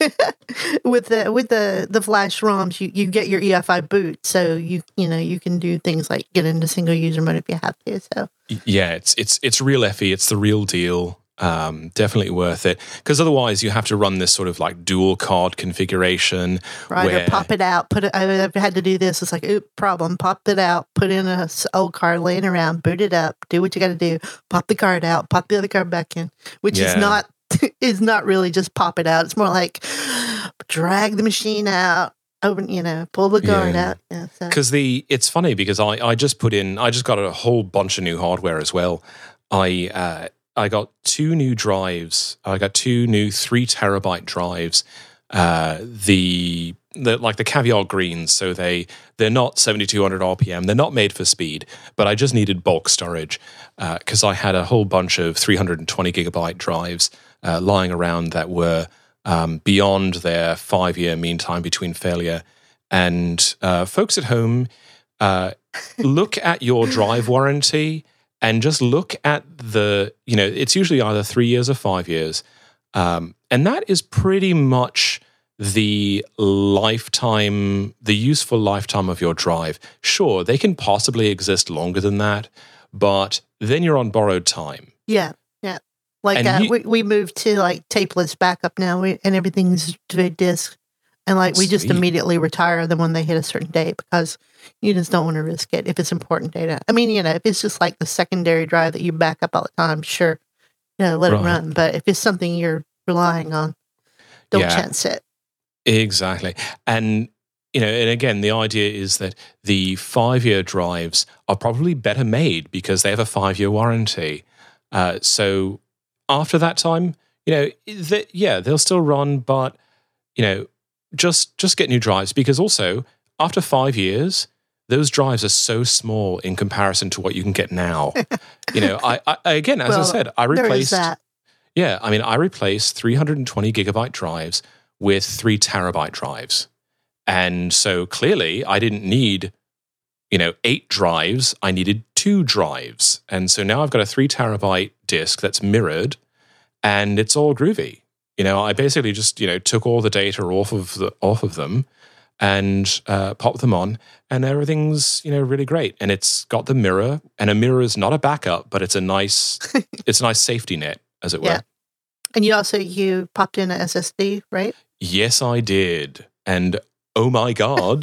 with the with the the flash ROMs, you, you get your E F I boot, so you you know you can do things like get into single user mode if you have to. So yeah, it's it's it's real F E. It's the real deal. Um, definitely worth it, because otherwise you have to run this sort of like dual card configuration. Right, where, or pop it out. Put it. I've had to do this. It's like, oop, problem. Pop it out. Put in a old card laying around. Boot it up. Do what you got to do. Pop the card out. Pop the other card back in. Which yeah. is not is not really just pop it out. It's more like drag the machine out. Open, you know, pull the card yeah. out. Yeah, because so. the it's funny because I I just put in I just got a whole bunch of new hardware as well. I. Uh, I got two new drives. I got two new three terabyte drives. Uh, the, the like the Caviar Greens, so they they're not seventy-two hundred R P M. They're not made for speed, but I just needed bulk storage because uh, I had a whole bunch of three hundred twenty gigabyte drives uh, lying around that were um, beyond their five year mean time between failure. And uh, folks at home, uh, look at your drive warranty. And just look at the, you know, it's usually either three years or five years. Um, and that is pretty much the lifetime, the useful lifetime of your drive, sure, they can possibly exist longer than that, but then you're on borrowed time. Yeah, yeah. Like uh, you, we we moved to like tapeless backup now, we, and everything's to disk, and like we just immediately retire them when they hit a certain date because you just don't want to risk it if it's important data. I mean, you know, if it's just like the secondary drive that you back up all the time, sure, you know, let right. it run. But if it's something you're relying on, don't yeah, chance it. Exactly, and you know, and again, the idea is that the five-year drives are probably better made because they have a five-year warranty. Uh, so after that time, you know, they, yeah, they'll still run, but you know, just just get new drives because also after five years, those drives are so small in comparison to what you can get now. you know, I, I again, as well, I said, I replaced. That. Yeah, I mean, I replaced three hundred twenty gigabyte drives with three terabyte drives, and so clearly, I didn't need, you know, eight drives. I needed two drives, and so now I've got a three terabyte disk that's mirrored, and it's all groovy. You know, I basically just, you know, took all the data off of the off of them and uh, popped them on, and everything's, you know, really great. And it's got the mirror, and a mirror is not a backup, but it's a nice, it's a nice safety net, as it were. Yeah. And you also you popped in an S S D, right? Yes, I did, and oh my god!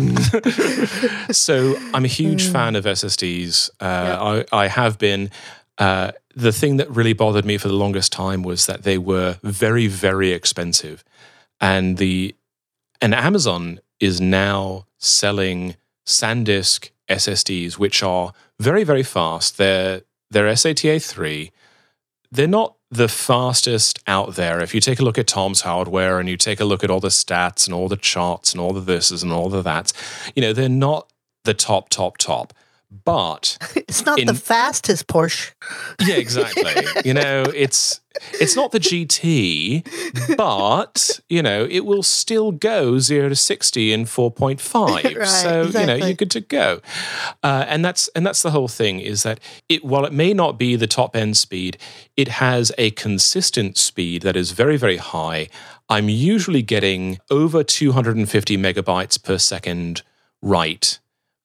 So I'm a huge mm. fan of S S Ds. Uh, yeah. I I have been. Uh, the thing that really bothered me for the longest time was that they were very, very expensive. And the and Amazon is now selling SanDisk S S Ds, which are very, very fast. They're, they're S A T A three. They're not the fastest out there. If you take a look at Tom's Hardware and you take a look at all the stats and all the charts and all the thises and all the that's, you know, they're not the top, top, top. But it's not in, the fastest Porsche. Yeah, exactly. you know, it's it's not the G T, but you know, it will still go zero to sixty in four point five. Right, so exactly. you know, you're good to go. Uh, and that's and that's the whole thing. Is that it? While it may not be the top end speed, it has a consistent speed that is very, very high. I'm usually getting over two hundred fifty megabytes per second write.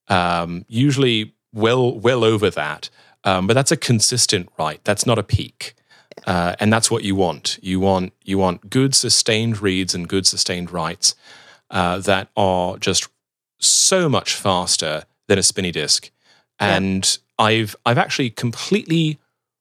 Um, usually well well over that, um, but that's a consistent write. That's not a peak, uh, and that's what you want. You want you want good sustained reads and good sustained writes uh, that are just so much faster than a spinny disk. And yeah. I've I've actually completely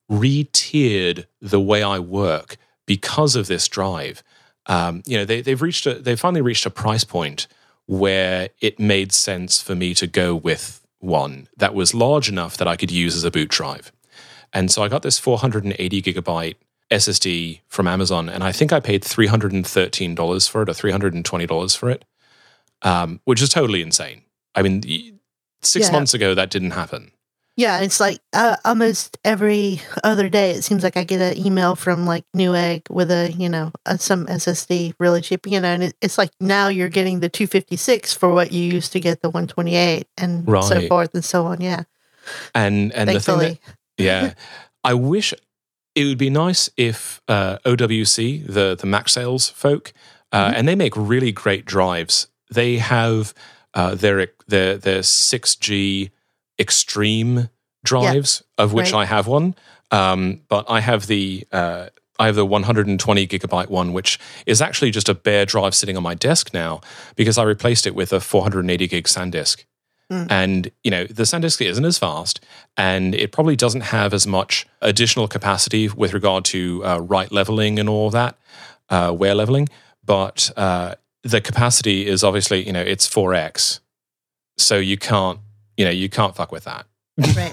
re-tiered the way I work because of this drive. Um, you know, they, they've reached a, they finally reached a price point where it made sense for me to go with one that was large enough that I could use as a boot drive. And so I got this four hundred eighty gigabyte S S D from Amazon, and I think I paid three hundred thirteen dollars for it or three hundred twenty dollars for it, um, which is totally insane. I mean, six yeah. months ago, that didn't happen. Yeah, it's like uh, almost every other day, it seems like I get an email from like Newegg with a, you know, a, some S S D really cheap, you know, and it, it's like now you're getting the two fifty-six for what you used to get the one twenty-eight and right. so forth and so on, yeah. And and Thankfully. the thing that, yeah, I wish it would be nice if uh, O W C, the, the Mac sales folk, uh, mm-hmm. and they make really great drives. They have uh, their, their, their six G Extreme drives, yeah, of which right. I have one, um, but I have the uh, I have the one hundred twenty gigabyte one, which is actually just a bare drive sitting on my desk now because I replaced it with a four hundred eighty gig SanDisk. Mm. And you know, the SanDisk isn't as fast, and it probably doesn't have as much additional capacity with regard to uh, write leveling and all of that, uh, wear leveling. But uh, the capacity is obviously, you know, it's four X, so you can't. You know, you can't fuck with that. Right.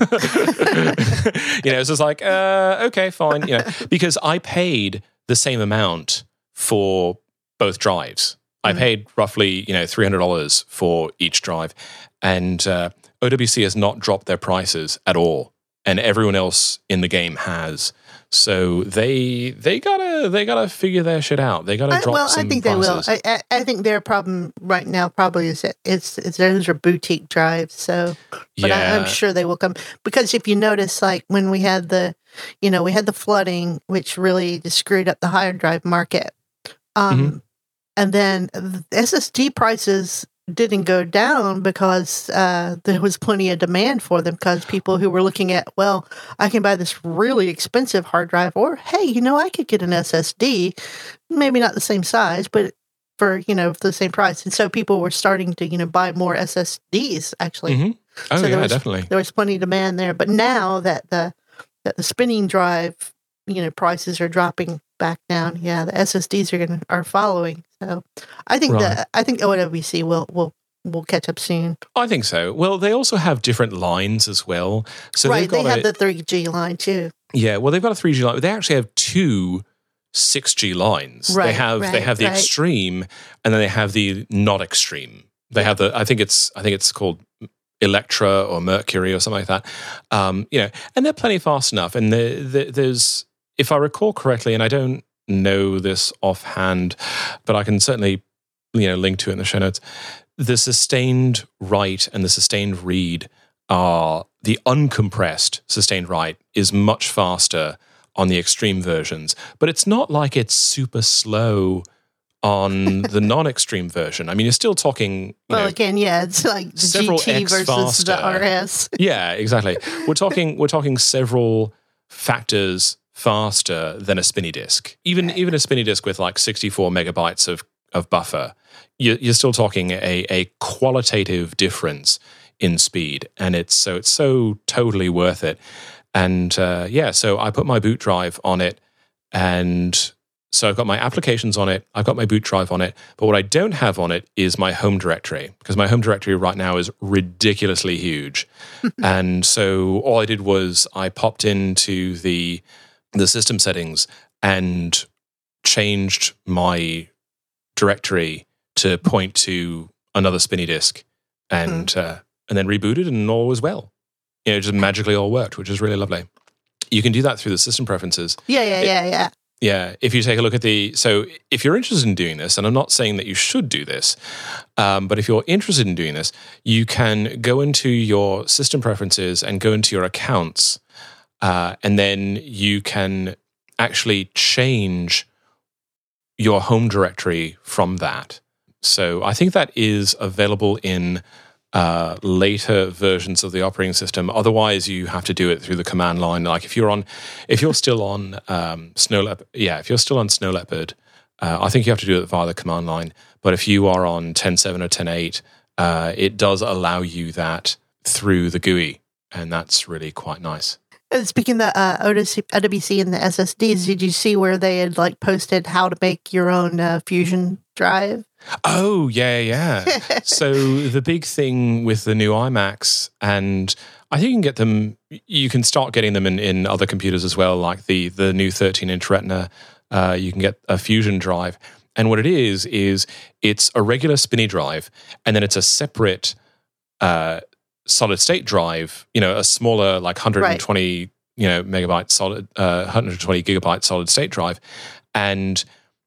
you know, it's just like, uh, okay, fine. You know, because I paid the same amount for both drives. Mm. I paid roughly, you know, three hundred dollars for each drive. And uh, O W C has not dropped their prices at all. And everyone else in the game has. So they they gotta they gotta figure their shit out. They gotta drop I, well, some I think prices. they will. I, I, I think their problem right now probably is that it's, it's those are boutique drives. So, but yeah. I, I'm sure they will come because if you notice, like when we had the, you know, we had the flooding, which really just screwed up the hard drive market. Um, mm-hmm. And then the S S D prices didn't go down because uh, there was plenty of demand for them, because people who were looking at, well, I can buy this really expensive hard drive, or, hey, you know, I could get an S S D, maybe not the same size, but for, you know, for the same price. And so people were starting to, you know, buy more S S Ds, actually. Mm-hmm. Oh, so yeah, was, definitely. There was plenty of demand there. But now that the that the spinning drive, you know, prices are dropping back down, yeah, the S S Ds are going are following. So I think right. that I think O W C will will will catch up soon. I think so. Well, they also have different lines as well. So right, they've got they have a, the three G line too. Yeah, well, they've got a three G line. They actually have two six G lines. Right, they have right, they have the right. extreme, and then they have the not extreme. They Yeah. have the I think it's I think it's called Electra or Mercury or something like that. Um, you know, and they're plenty fast enough. And the, the, there's, if I recall correctly, and I don't know this offhand, but I can certainly, you know, link to it in the show notes. The sustained write and the sustained read are the uncompressed sustained write is much faster on the extreme versions, but it's not like it's super slow on the non-extreme version. I mean, you're still talking. You well, know, again, yeah, it's like the several G T X versus faster. the R S. Yeah, exactly. We're talking. We're talking several factors faster than a spinny disk. Even even a spinny disk with like sixty-four megabytes of of buffer, you're, you're still talking a a qualitative difference in speed, and it's so it's so totally worth it. And uh, yeah, so I put my boot drive on it, and so I've got my applications on it, I've got my boot drive on it, but what I don't have on it is my home directory, because my home directory right now is ridiculously huge. And so all I did was I popped into the the system settings and changed my directory to point to another spinny disk, and mm. uh, and then rebooted, and all was well. You know, it just magically all worked, which is really lovely. You can do that through the system preferences. Yeah, yeah, yeah, yeah. Yeah, if you take a look at the, so if you're interested in doing this, and I'm not saying that you should do this, um, but if you're interested in doing this, you can go into your system preferences and go into your accounts, uh, and then you can actually change your home directory from that. So I think that is available in uh, later versions of the operating system. Otherwise, you have to do it through the command line. Like if you're on, if you're still on um, Snow Leopard, yeah, if you're still on Snow Leopard, uh, I think you have to do it via the command line. But if you are on ten point seven or ten point eight, uh, it does allow you that through the G U I, and that's really quite nice. Speaking of the uh, O W C and the S S Ds, did you see where they had like posted how to make your own uh, Fusion drive? Oh, yeah, yeah. So the big thing with the new iMacs, and I think you can get them, you can start getting them in, in other computers as well, like the the new thirteen-inch Retina. Uh, you can get a Fusion drive. And what it is, is it's a regular spinny drive, and then it's a separate uh, solid-state drive, you know, a smaller, like one hundred twenty, right. you know, megabyte solid, uh, one hundred twenty gigabyte solid-state drive. And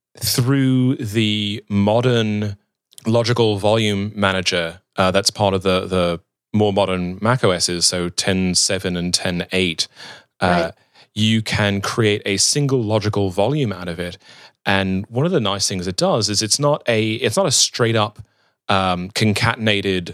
through the modern logical volume manager uh, that's part of the the more modern Mac O Ss, so ten point seven and ten point eight, uh, right. you can create a single logical volume out of it. And one of the nice things it does is it's not a it's not a straight up um, concatenated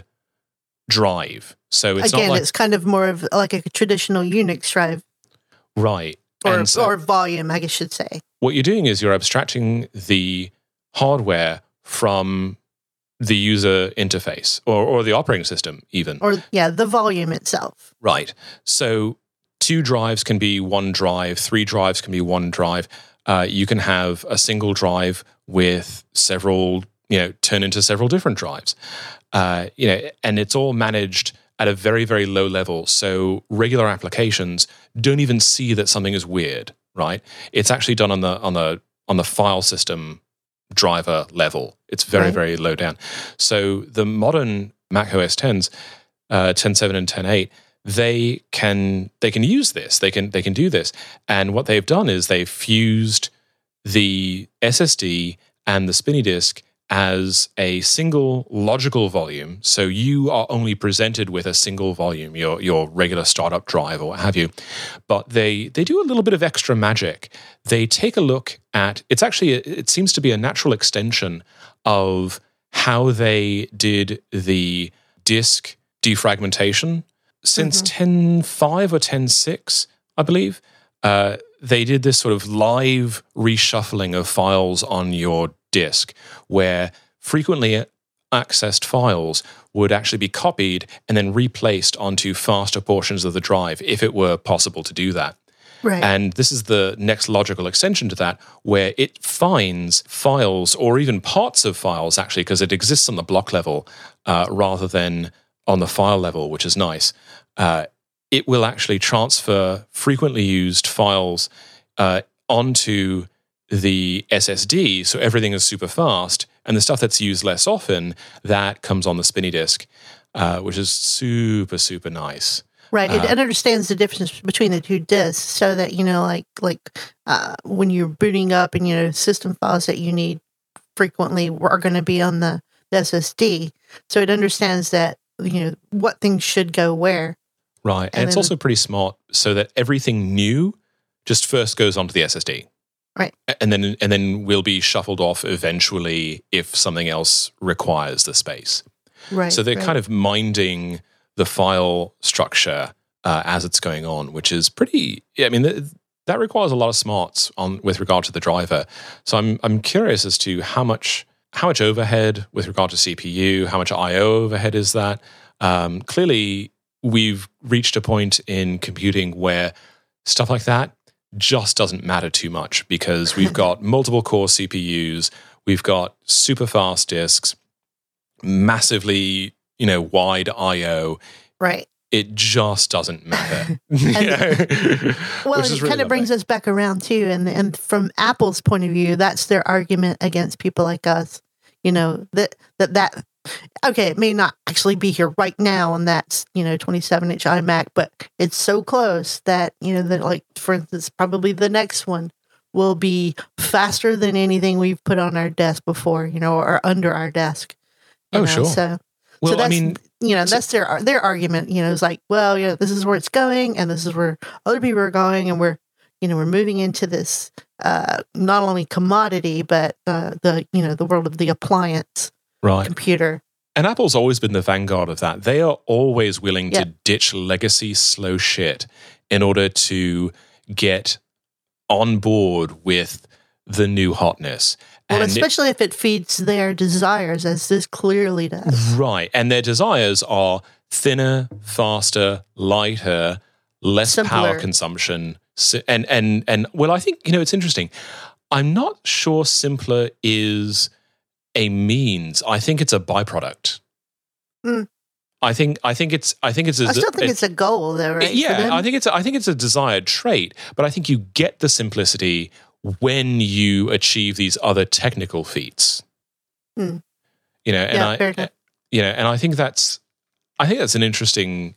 drive. So it's Again, not like, it's kind of more of like a traditional Unix drive, right? Or, so, or volume, I guess should say. What you're doing is you're abstracting the hardware from the user interface or, or the operating system even. Or, yeah, the volume itself. Right. So two drives can be one drive, three drives can be one drive. Uh, you can have a single drive with several, you know, turn into several different drives. Uh, you know, and it's all managed at a very, very low level. So regular applications don't even see that something is weird, right? It's actually done on the on the on the file system driver level. It's very, right. very low down. So the modern Mac O S tens, uh, ten point seven and ten point eight, they can they can use this. They can they can do this. And what they've done is they've fused the S S D and the spinny disk as a single logical volume. So you are only presented with a single volume, your your regular startup drive or what have you. But they they do a little bit of extra magic. They take a look at, it's actually, it seems to be a natural extension of how they did the disk defragmentation. Since mm-hmm. ten point five or ten point six, I believe, uh, they did this sort of live reshuffling of files on your disk, where frequently accessed files would actually be copied and then replaced onto faster portions of the drive, if it were possible to do that. Right. And this is the next logical extension to that, where it finds files or even parts of files, actually, because it exists on the block level uh, rather than on the file level, which is nice. Uh, it will actually transfer frequently used files uh, onto the S S D, so everything is super fast, and the stuff that's used less often, that comes on the spinny disk, uh, which is super, super nice. Right. It, Uh, it understands the difference between the two disks, so that, you know, like like uh, when you're booting up and, you know, system files that you need frequently are going to be on the, the S S D. So it understands that, you know, what things should go where. Right. And, And it's then- also pretty smart, so that everything new just first goes onto the S S D. Right. And then and then will be shuffled off eventually if something else requires the space. Right. So they're right. kind of minding the file structure uh, as it's going on, which is pretty. I mean, th- that requires a lot of smarts on with regard to the driver. So I'm I'm curious as to how much how much overhead with regard to C P U, how much I O overhead is that. Um, clearly, we've reached a point in computing where stuff like that just doesn't matter too much, because we've got multiple core C P Us, we've got super fast disks, massively, you know, wide I O. Right. It just doesn't matter. You know? Well, Which it is really kind of brings lovely. us back around too, and and from Apple's point of view, that's their argument against people like us. You know, that that that okay, it may not actually be here right now, and that's, you know, twenty-seven inch iMac, but it's so close that, you know, that, like, for instance, probably the next one will be faster than anything we've put on our desk before, you know, or under our desk. you Oh, know, sure. So, Well, so that's, I mean, you know, so- that's their their argument. You know, it's like, well, you know, this is where it's going, and this is where other people are going, and we're, you know, we're moving into this uh, not only commodity, but uh, the, you know, the world of the appliance right. computer. And Apple's always been the vanguard of that. They are always willing Yeah. to ditch legacy slow shit in order to get on board with the new hotness. Well, And it- especially if it feeds their desires, as this clearly does. right. And their desires are thinner, faster, lighter, less Simpler. power consumption. Si- And, and, and, well, I think, you know, it's interesting. I'm not sure simpler is a means. I think it's a byproduct. Mm. I think, I think it's, I think it's, a, I still think it's a goal, though, right? for yeah, them? I think it's, a, I think it's a desired trait, but I think you get the simplicity when you achieve these other technical feats. Hmm. You know, and Yeah, fair I, enough. you know, and I think that's, I think that's an interesting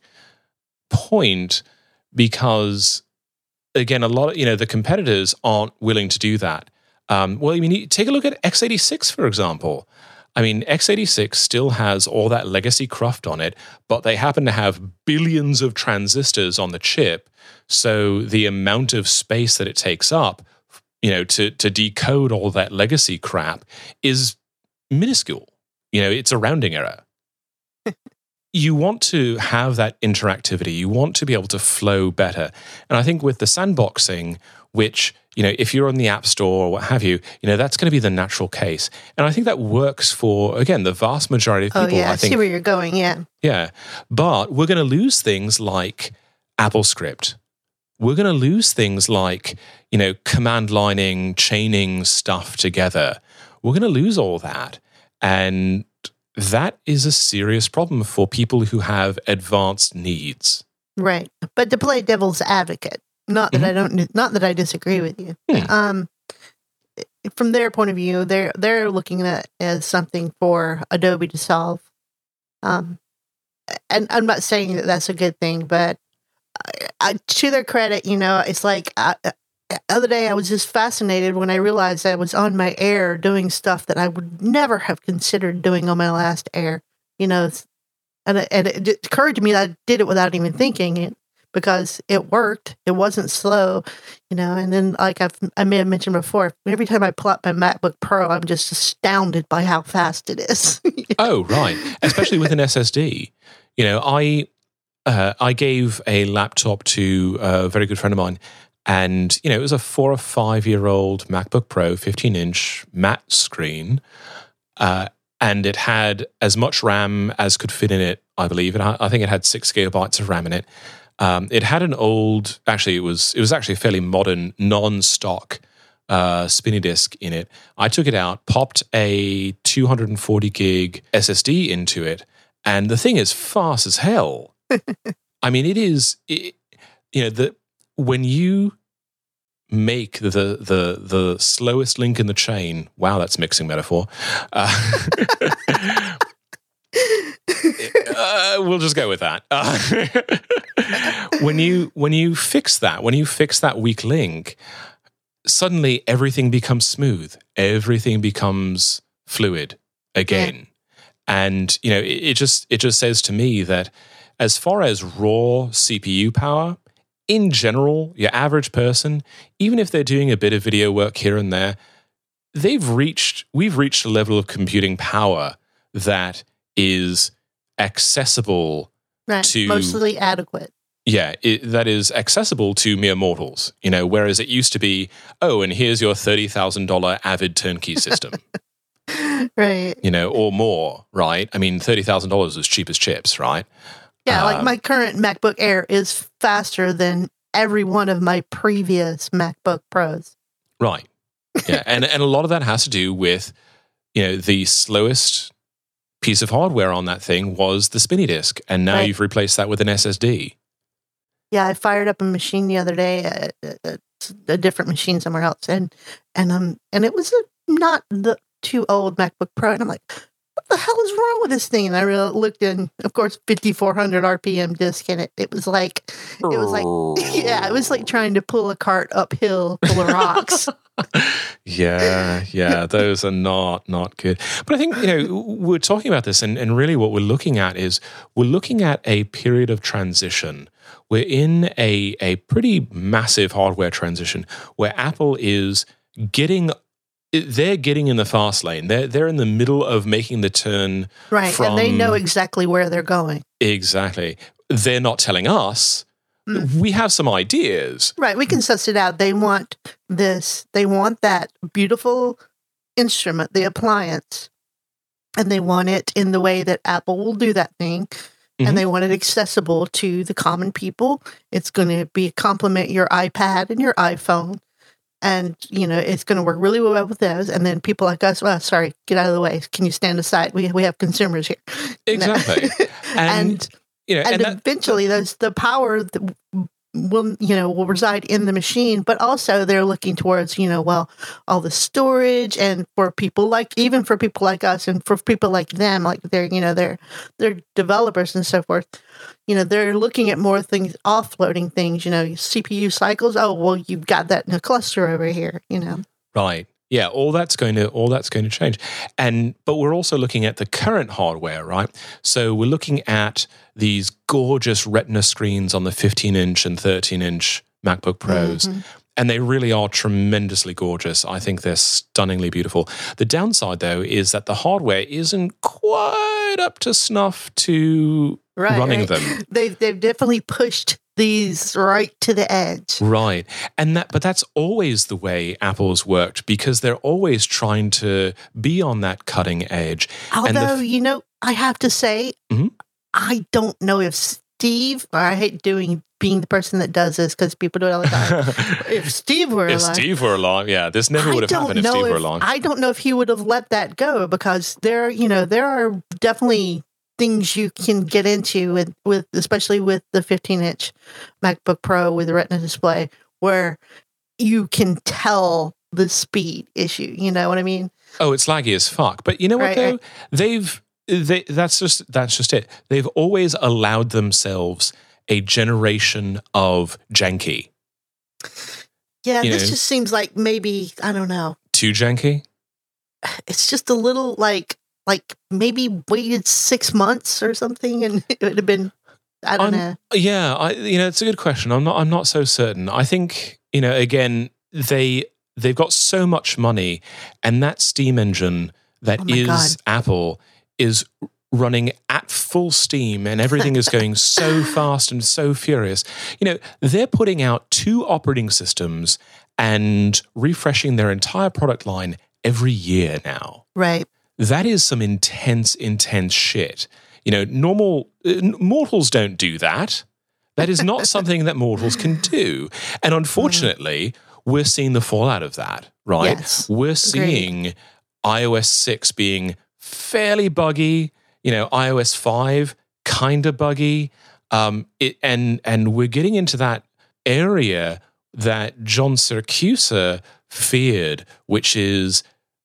point, because again, a lot of, you know, the competitors aren't willing to do that. Um, well, I mean, you take a look at x eighty-six, for example. I mean, x eighty-six still has all that legacy cruft on it, but they happen to have billions of transistors on the chip. So the amount of space that it takes up, you know, to, to decode all that legacy crap is minuscule. You know, it's a rounding error. You want to have that interactivity. You want to be able to flow better. And I think with the sandboxing, which, you know, if you're on the App Store or what have you, you know, that's going to be the natural case. And I think that works for, again, the vast majority of Oh, people. yeah. I I think, see where you're going. Yeah. yeah. But we're going to lose things like AppleScript. We're going to lose things like, you know, command lining, chaining stuff together. We're going to lose all that. And that is a serious problem for people who have advanced needs. Right. But to play devil's advocate, not that I don't, not that I disagree with you. Hmm. Um, from their point of view, they're they're looking at it as something for Adobe to solve. Um, and I'm not saying that that's a good thing, but I, I, to their credit, you know, it's like I, other day I was just fascinated when I realized I was on my Air doing stuff that I would never have considered doing on my last Air. You know, it's, and, it, and it occurred to me that I did it without even thinking it because it worked. It wasn't slow, you know. And then, like I've, I may have mentioned before, every time I pull up my MacBook Pro, I'm just astounded by how fast it is. Oh, right. Especially with an S S D. You know, I uh, I gave a laptop to a very good friend of mine, and, you know, it was a four or five year old MacBook Pro, fifteen inch matte screen, uh, and it had as much RAM as could fit in it, I believe. And I, I think it had six gigabytes of RAM in it. Um, it had an old, actually, it was it was actually a fairly modern, non-stock uh, spinny disk in it. I took it out, popped a two hundred forty gig S S D into it, and the thing is fast as hell. I mean, it is, it, you know, the when you make the the the slowest link in the chain. Wow, that's mixing metaphor. Uh, uh, we'll just go with that. Uh, when you when you fix that, when you fix that weak link, suddenly everything becomes smooth. Everything becomes fluid again. Yeah. And you know, it, it just it just says to me that as far as raw C P U power, in general, your average person, even if they're doing a bit of video work here and there, they've reached, we've reached a level of computing power that is accessible right. to... Mostly adequate. Yeah, it, that is accessible to mere mortals, you know, whereas it used to be, oh, and here's your thirty thousand dollars Avid turnkey system. Right. You know, or more, right? I mean, thirty thousand dollars is cheap as chips, right? Yeah, like um, my current MacBook Air is faster than every one of my previous MacBook Pros. Right. Yeah, and and a lot of that has to do with, you know, the slowest piece of hardware on that thing was the spinny disk, and now right. you've replaced that with an S S D. Yeah, I fired up a machine the other day, a, a, a different machine somewhere else, and and um and it was a, not the too old MacBook Pro, and I'm like, what the hell is wrong with this thing? And I really looked in, of course, fifty-four hundred R P M disk in it. It was like, it was like, yeah, it was like trying to pull a cart uphill full of rocks. yeah, yeah, those are not not good. But I think, you know, we're talking about this, and, and really what we're looking at is we're looking at a period of transition. We're in a a pretty massive hardware transition where Apple is getting. They're getting in the fast lane. They're they're in the middle of making the turn. Right, from, and they know exactly where they're going. Exactly. They're not telling us. Mm. We have some ideas. Right, we can suss it out. They want this. They want that beautiful instrument, the appliance, and they want it in the way that Apple will do that thing. Mm-hmm. And they want it accessible to the common people. It's going to be complement your iPad and your iPhone. And, you know, it's going to work really well with those. And then people like us, well, sorry, get out of the way. Can you stand aside? We we have consumers here. Exactly. and, and, you know, and, and eventually that, those, the power that will, you know, will reside in the machine. But also they're looking towards, you know, well, all the storage, and for people like, even for people like us and for people like them, like they're, you know, they're, they're developers and so forth. You know, they're looking at more things, offloading things, you know, C P U cycles. Oh, well, you've got that in a cluster over here, you know. Right. Yeah, all that's going to all that's going to change. And but we're also looking at the current hardware, right? So we're looking at these gorgeous Retina screens on the fifteen inch and thirteen inch MacBook Pros. Mm-hmm. And they really are tremendously gorgeous. I think they're stunningly beautiful. The downside, though, is that the hardware isn't quite up to snuff to right, running right. them. They've they've definitely pushed these right to the edge. Right. And that but that's always the way Apple's worked, because they're always trying to be on that cutting edge. Although, f- you know, I have to say, mm-hmm. I don't know if Steve, I hate doing being the person that does this because people do it all the time. If Steve were if alive. If Steve were alive, yeah, this never would have happened if Steve if, were alive. I don't know if he would have let that go, because there, you know, there are definitely things you can get into with, with especially with the fifteen inch MacBook Pro with the Retina display, where you can tell the speed issue. You know what I mean? Oh, it's laggy as fuck. But you know what, right, though? right. They've they, that's just that's just it. They've always allowed themselves a generation of janky. Yeah, You this know, just seems like maybe, I don't know. too janky. It's just a little like like maybe waited six months or something, and it would have been. I don't I'm, know. Yeah, I, you know, it's a good question. I'm not. I'm not so certain. I think, you know, again, they they've got so much money, and that steam engine that Oh my is God. Apple is running at full steam, and everything is going so fast and so furious. You know, they're putting out two operating systems and refreshing their entire product line every year now. Right. That is some intense, intense shit. You know, normal uh, mortals don't do that. That is not something that mortals can do. And unfortunately, we're seeing the fallout of that, right? Yes. We're seeing iOS six being fairly buggy, you know, iOS five kind of buggy. Um, it, and and we're getting into that area that John Siracusa feared, which is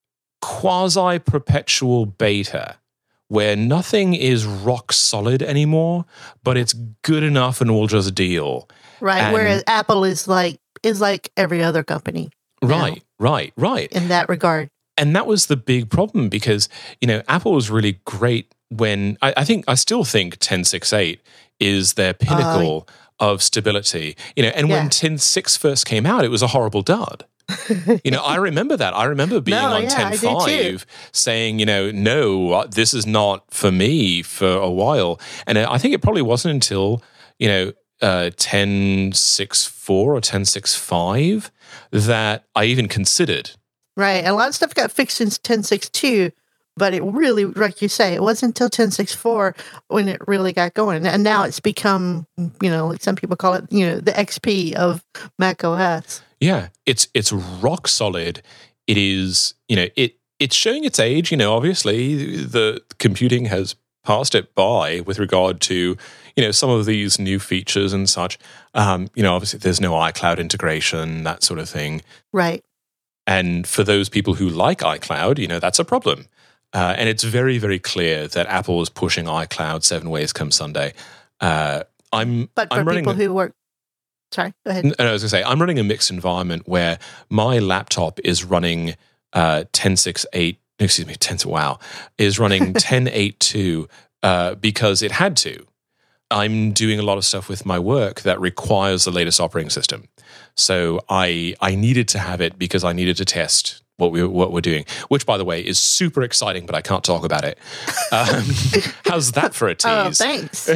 quasi-perpetual beta, where nothing is rock solid anymore, but it's good enough and will just deal. Right. And- Whereas Apple is like is like every other company. now Right, right, right. In that regard. And that was the big problem because, you know, Apple was really great when, I, I think, I still think ten six eight is their pinnacle of stability. You know, and Yeah. when ten six first came out, it was a horrible dud. You know, I remember that. I remember being No, on yeah, ten I do too. five saying, you know, no, uh, this is not for me for a while. And I think it probably wasn't until, you know, uh, ten six four or ten six five that I even considered. Right. And a lot of stuff got fixed in ten six two, but it really, like you say, it wasn't until ten six four when it really got going. And now it's become, you know, like some people call it, you know, the X P of Mac O S. Yeah, it's it's rock solid. It is, you know, it it's showing its age. You know, obviously the computing has passed it by with regard to, you know, some of these new features and such. Um, you know, obviously there's no iCloud integration, that sort of thing. Right. And for those people who like iCloud, you know, that's a problem. Uh, and it's very, very clear that Apple is pushing iCloud seven ways come Sunday. Uh, I'm, But for I'm running people a- who work, sorry, go ahead. And I was going to say, I'm running a mixed environment where my laptop is running uh, ten six eight, excuse me, ten, wow, is running ten eight two uh, because it had to. I'm doing a lot of stuff with my work that requires the latest operating system. So I I needed to have it because I needed to test what we what we're doing, which, by the way, is super exciting, but I can't talk about it. Um, how's that for a tease? Oh, thanks.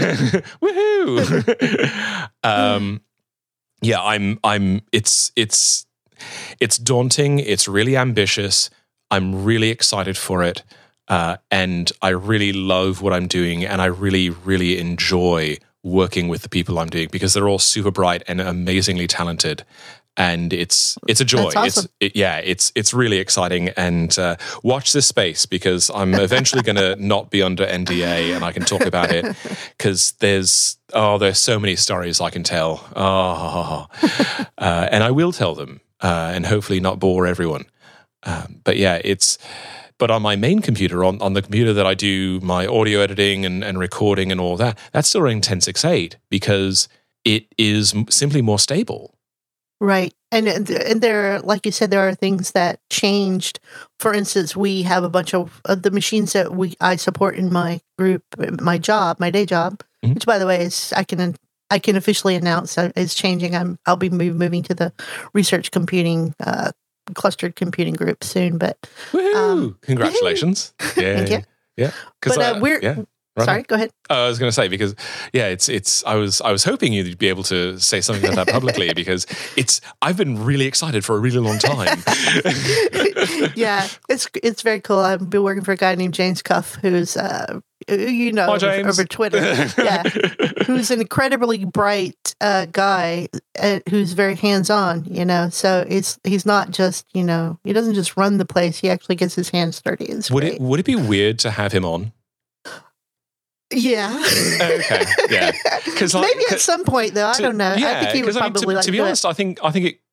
Woohoo! um, yeah, I'm. I'm. It's. It's. It's daunting. It's really ambitious. I'm really excited for it, uh, and I really love what I'm doing, and I really, really enjoy working with the people I'm doing because they're all super bright and amazingly talented. And it's it's a joy. That's awesome. It's it, yeah, it's it's really exciting. And uh, watch this space because I'm eventually going to not be under N D A and I can talk about it because there's oh there's so many stories I can tell. Oh, uh, and I will tell them uh, and hopefully not bore everyone. Um, but yeah, it's. But on my main computer, on, on the computer that I do my audio editing and, and recording and all that, that's still running ten six eight because it is simply more stable. Right. And and there, like you said, there are things that changed. For instance, we have a bunch of, of the machines that we I support in my group, my job, my day job, Mhm. which, by the way, is I can I can officially announce uh, is changing. I'm I'll be move, moving to the research computing, uh, clustered computing group soon. But Woohoo! Um, Congratulations. Yeah. Thank you. Yeah. 'Cause But, uh, I- we're- yeah. right sorry, on. go ahead. Oh, I was going to say because yeah, it's it's. I was I was hoping you'd be able to say something like that publicly because it's. I've been really excited for a really long time. Yeah, it's it's very cool. I've been working for a guy named James Cuff, who's uh, you know Hi, over, James. over Twitter, yeah, who's an incredibly bright uh, guy uh, who's very hands on. You know, so it's he's not just you know he doesn't just run the place. He actually gets his hands dirty. It's Would great. it would it be weird to have him on? Yeah. Okay, yeah. 'Cause, like, Maybe c- at some point though. I To- don't know. Yeah, I think he would 'cause, I mean, probably to, like to be do it. honest, I think I think it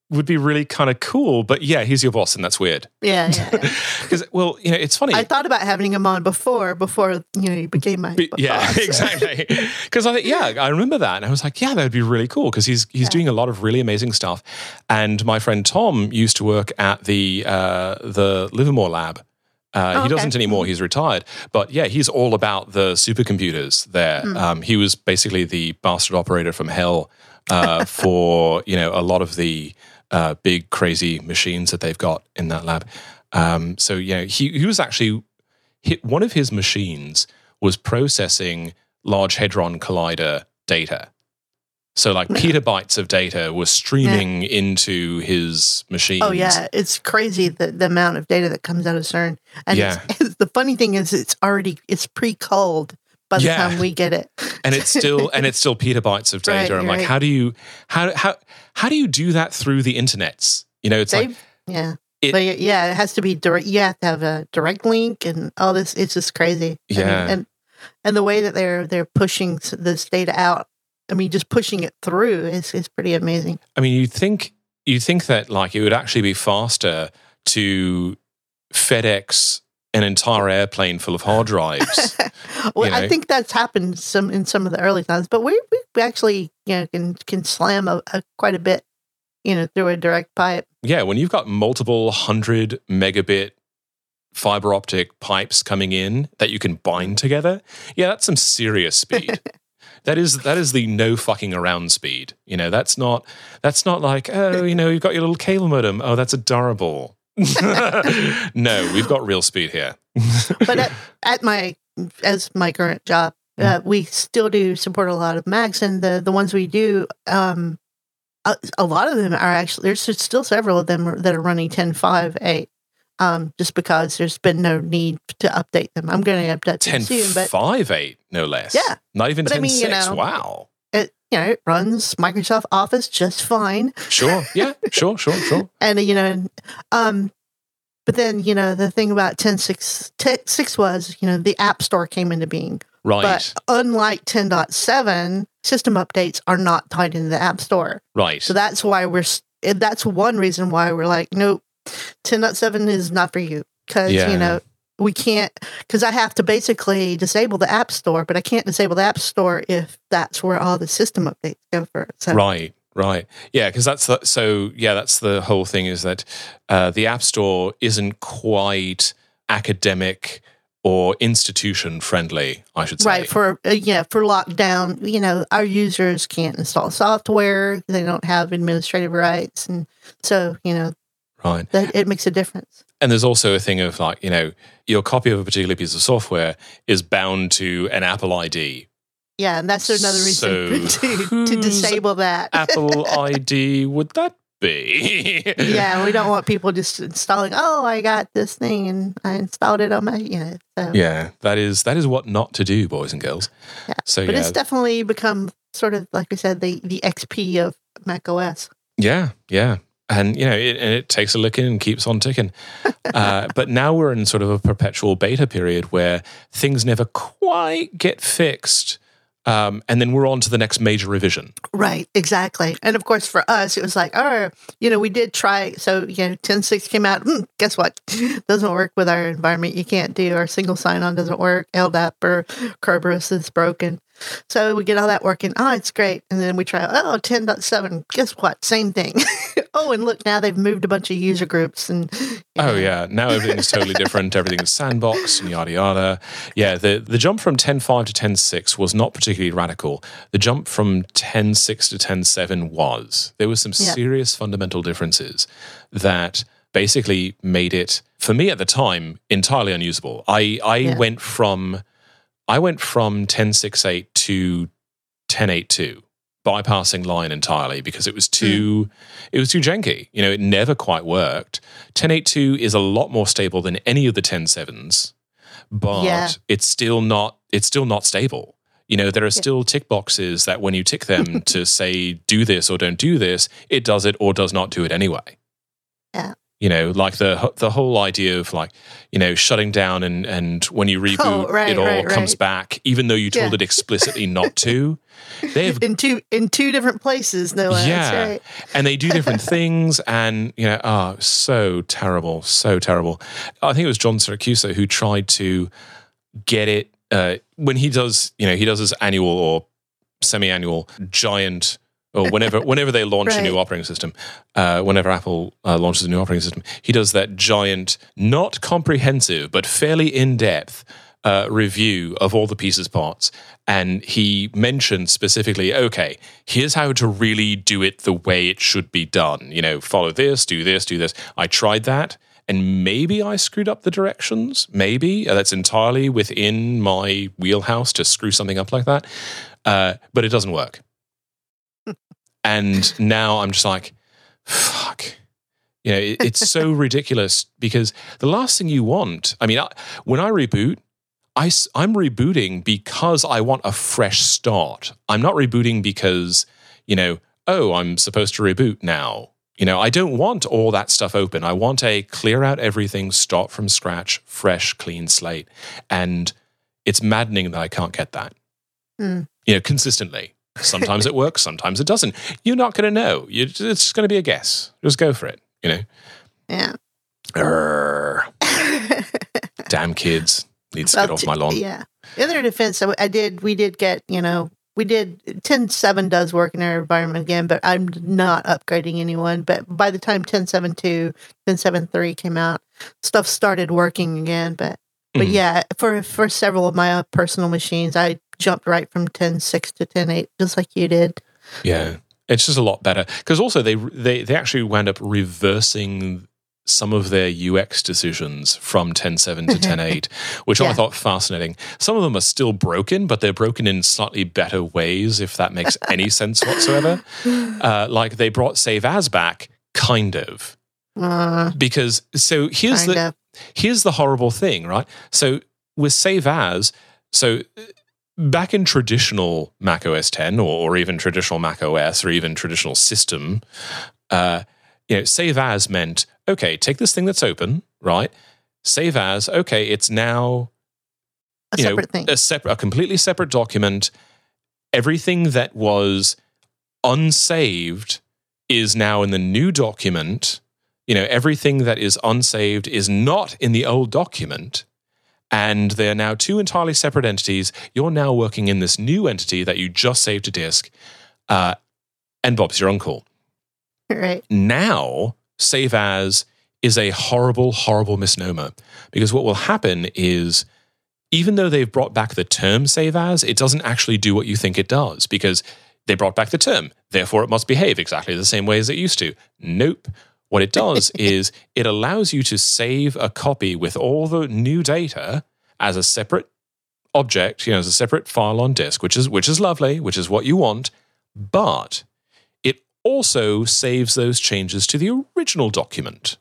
would be really kind of cool. But yeah, he's your boss, and that's weird. Yeah, yeah. Because well, you know, it's funny. I thought about having him on before, before you know, he became my Be, yeah, boss. exactly. Because I yeah, I remember that, and I was like, yeah, that would be really cool because he's he's yeah. doing a lot of really amazing stuff. And my friend Tom used to work at the uh, the Livermore lab. Uh, oh, he doesn't okay. anymore. He's retired. But yeah, he's all about the supercomputers there. Mm. Um, he was basically the bastard operator from hell uh, for you know a lot of the uh, big crazy machines that they've got in that lab. Um, so yeah, he he was actually hit, one of his machines was processing Large Hadron Collider data. So like petabytes of data were streaming yeah. into his machines. Oh yeah, it's crazy the, the amount of data that comes out of CERN. And yeah. it's, it's, the funny thing is, it's already it's pre-culled by the yeah. time we get it, and it's still and it's still petabytes of data. Right, I'm like, right. how do you how how how do you do that through the internets? You know, it's They've, like yeah, it, but yeah, it has to be direct. You have to have a direct link and all this. It's just crazy. Yeah, and and, and the way that they're they're pushing this data out. I mean, just pushing it through is, is pretty amazing. I mean, you'd think you think that like it would actually be faster to FedEx an entire airplane full of hard drives. Well, you know? I think that's happened some in some of the early times, but we we actually you know can can slam a, a quite a bit, you know, through a direct pipe. Yeah, when you've got multiple hundred megabit fiber optic pipes coming in that you can bind together, yeah, that's some serious speed. That is that is the no fucking around speed. You know, that's not that's not like, oh, you know, you've got your little cable modem. Oh, that's adorable. No, we've got real speed here. But at, at my as my current job, uh, we still do support a lot of Macs, and the the ones we do, um, a, a lot of them are actually there's still several of them that are running ten point five point eight. Um, just because there's been no need to update them. I'm going to update them soon. ten point five point eight, no less. Yeah. Not even ten point six. I mean, you know, wow. It, you know, it runs Microsoft Office just fine. Sure. Yeah. Sure, sure, sure. And, you know, um, but then, you know, the thing about ten point six was, you know, the App Store came into being. Right. But unlike ten point seven, system updates are not tied into the App Store. Right. So that's why we're, that's one reason why we're like, nope. ten point seven is not for you because, yeah. you know, we can't, because I have to basically disable the App Store, but I can't disable the App Store if that's where all the system updates go for. So. Right, right. Yeah, because that's the, so, yeah, that's the whole thing is that uh, the App Store isn't quite academic or institution friendly, I should say. Right, for, uh, yeah, for lockdown, you know, our users can't install software, they don't have administrative rights, and so, you know, right. That it makes a difference. And there's also a thing of like, you know, your copy of a particular piece of software is bound to an Apple I D. Yeah, and that's another reason so to, to disable that. Apple I D would that be? Yeah, we don't want people just installing, oh, I got this thing and I installed it on my, you know. So. Yeah, that is that is what not to do, boys and girls. Yeah. So, but yeah. It's definitely become sort of, like we said, the, the X P of Mac O S. Yeah, yeah. And, you know, it, and it takes a licking and keeps on ticking. Uh, but now we're in sort of a perpetual beta period where things never quite get fixed. Um, and then we're on to the next major revision. Right, exactly. And of course, for us, it was like, oh, you know, we did try. So, you know, ten point six came out. Mm, guess what? Doesn't work with our environment. You can't do our single sign-on doesn't work. L D A P or Kerberos is broken. So we get all that working. Oh, it's great. And then we try, oh, ten point seven. Guess what? Same thing. Oh, and look, now they've moved a bunch of user groups. And Oh, know. yeah. Now everything's totally different. Everything's sandbox and yada, yada. Yeah, the, the jump from ten point five to ten point six was not particularly radical. The jump from ten point six to ten point seven was. There were some yeah. serious fundamental differences that basically made it, for me at the time, entirely unusable. I, I yeah. went from... I went from ten point six point eight to ten point eight two, bypassing line entirely because it was too mm. it was too janky. You know, it never quite worked. ten point eight two is a lot more stable than any of the ten point sevens, but yeah. it's still not it's still not stable. You know, there are still tick boxes that when you tick them to say do this or don't do this, it does it or does not do it anyway. Yeah. You know, like the the whole idea of like, you know, shutting down and, and when you reboot, Oh, right, it all right, comes right. back, even though you told Yeah. it explicitly not to. They have, in two in two different places. No, yeah, that's right. and they do different things, and you know, oh, so terrible, so terrible. I think it was John Siracusa who tried to get it uh, when he does, you know, he does his annual or semi-annual giant. Or whenever whenever they launch Right. a new operating system, uh, whenever Apple uh, launches a new operating system, he does that giant, not comprehensive, but fairly in-depth uh, review of all the pieces parts. And he mentioned specifically, okay, here's how to really do it the way it should be done. You know, follow this, do this, do this. I tried that, and maybe I screwed up the directions. Maybe. Uh, that's entirely within my wheelhouse to screw something up like that. Uh, but it doesn't work. And now I'm just like, fuck. You know, it, it's so ridiculous because the last thing you want, I mean, I, when I reboot, I, I'm rebooting because I want a fresh start. I'm not rebooting because, you know, oh, I'm supposed to reboot now. You know, I don't want all that stuff open. I want a clear out everything, start from scratch, fresh, clean slate. And it's maddening that I can't get that, Mm. you know, consistently. Sometimes it works, sometimes it doesn't. You're not going to know. You, it's going to be a guess. Just go for it, you know. Yeah. Urgh. Damn kids. Needs to Well, get off t- my lawn. Yeah. In their defense, I I did. We did get. You know, we did. ten seven does work in our environment again, but I'm not upgrading anyone. But by the time ten seven two, ten seven three came out, stuff started working again. But but Mhm. yeah, for for several of my uh, personal machines, I jumped right from ten six to ten eight, just like you did. Yeah, it's just a lot better because also they they they actually wound up reversing some of their U X decisions from ten seven to ten eight, which I Yeah. thought fascinating. Some of them are still broken, but they're broken in slightly better ways, if that makes any sense whatsoever. Uh, like they brought Save As back, kind of, Uh, because so here's kind the of. here's the horrible thing, right? So with Save As, so back in traditional Mac O S ten or, or even traditional Mac O S or even traditional system, uh, you know, Save As meant, okay, take this thing that's open, right? Save As, okay, it's now A you know, separate thing. a separate, a completely separate document. Everything that was unsaved is now in the new document. You know, everything that is unsaved is not in the old document. And they are now two entirely separate entities. You're now working in this new entity that you just saved to disk. Uh, and Bob's your uncle. Right. Now, Save As is a horrible, horrible misnomer. Because what will happen is, even though they've brought back the term Save As, it doesn't actually do what you think it does. Because they brought back the term. Therefore, it must behave exactly the same way as it used to. Nope. What it does is it allows you to save a copy with all the new data as a separate object, you know, as a separate file on disk, which is which is lovely, which is what you want, but it also saves those changes to the original document.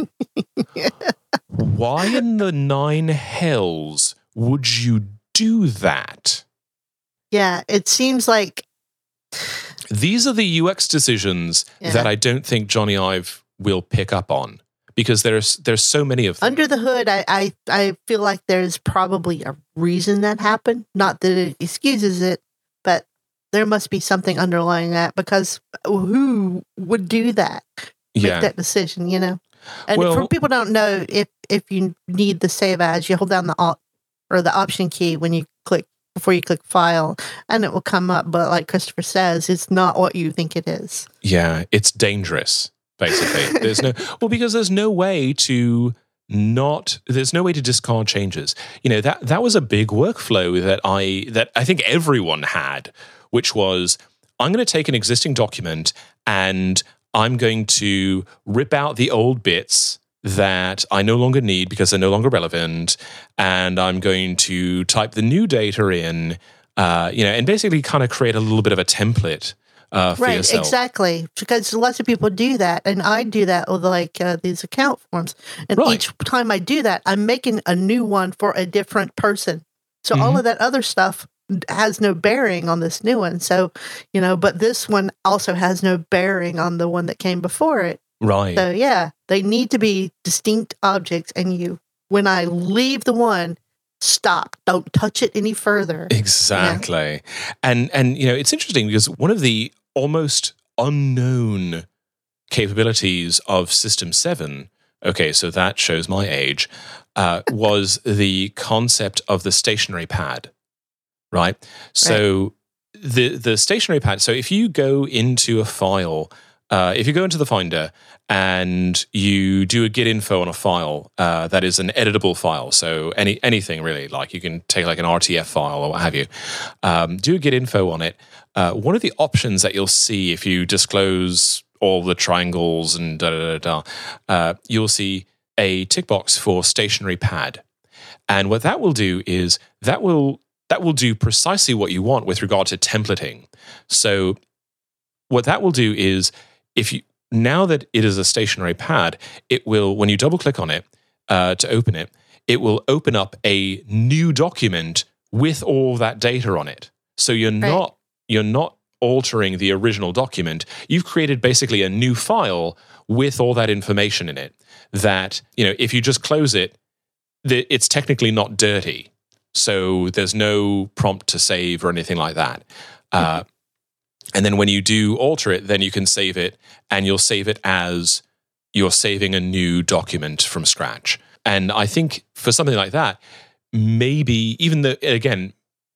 Why in the nine hells would you do that? Yeah. It seems like. These are the U X decisions Yeah. that I don't think Johnny Ive will pick up on, because there's there's so many of them. Under the hood, I, I, I feel like there's probably a reason that happened. Not that it excuses it, but there must be something underlying that, because who would do that? Make Yeah. that decision, you know? And Well- for people who don't know, if if you need the Save As, you hold down the Alt or the Option key when you click, before you click File, and it will come up. But like Christopher says, it's not what you think it is. Yeah, it's dangerous, basically. There's no well, because there's no way to not there's no way to discard changes. You know, that that was a big workflow that I that I think everyone had, which was, I'm going to take an existing document and I'm going to rip out the old bits that I no longer need because they're no longer relevant, and I'm going to type the new data in, uh, you know, and basically kind of create a little bit of a template uh, for Right, yourself. exactly. Because lots of people do that, and I do that with like uh, these account forms. And Right. each time I do that, I'm making a new one for a different person. So all Mhm. of that other stuff has no bearing on this new one. So, you know, but this one also has no bearing on the one that came before it. Right. So yeah, they need to be distinct objects. And you, when I leave the one, stop. Don't touch it any further. Exactly. Yeah. And and you know, it's interesting because one of the almost unknown capabilities of System seven, okay, so that shows my age, uh, was the concept of the stationary pad, right? So right. the the stationary pad, so if you go into a file, uh, if you go into the Finder and you do a git info on a file uh, that is an editable file, so any anything really, like you can take like an R T F file or what have you, um, do a git info on it. Uh, one of the options that you'll see if you disclose all the triangles and da da da da, uh, you'll see a tick box for stationary pad, and what that will do is that will that will do precisely what you want with regard to templating. So what that will do is if you now that it is a stationary pad, it will, when you double click on it uh, to open it, it will open up a new document with all that data on it. So you're right. not you're not altering the original document. You've created basically a new file with all that information in it. That, you know, if you just close it, the, it's technically not dirty. So there's no prompt to save or anything like that. Uh, and then when you do alter it, then you can save it, and you'll save it as you're saving a new document from scratch. And I think for something like that, maybe even though, again,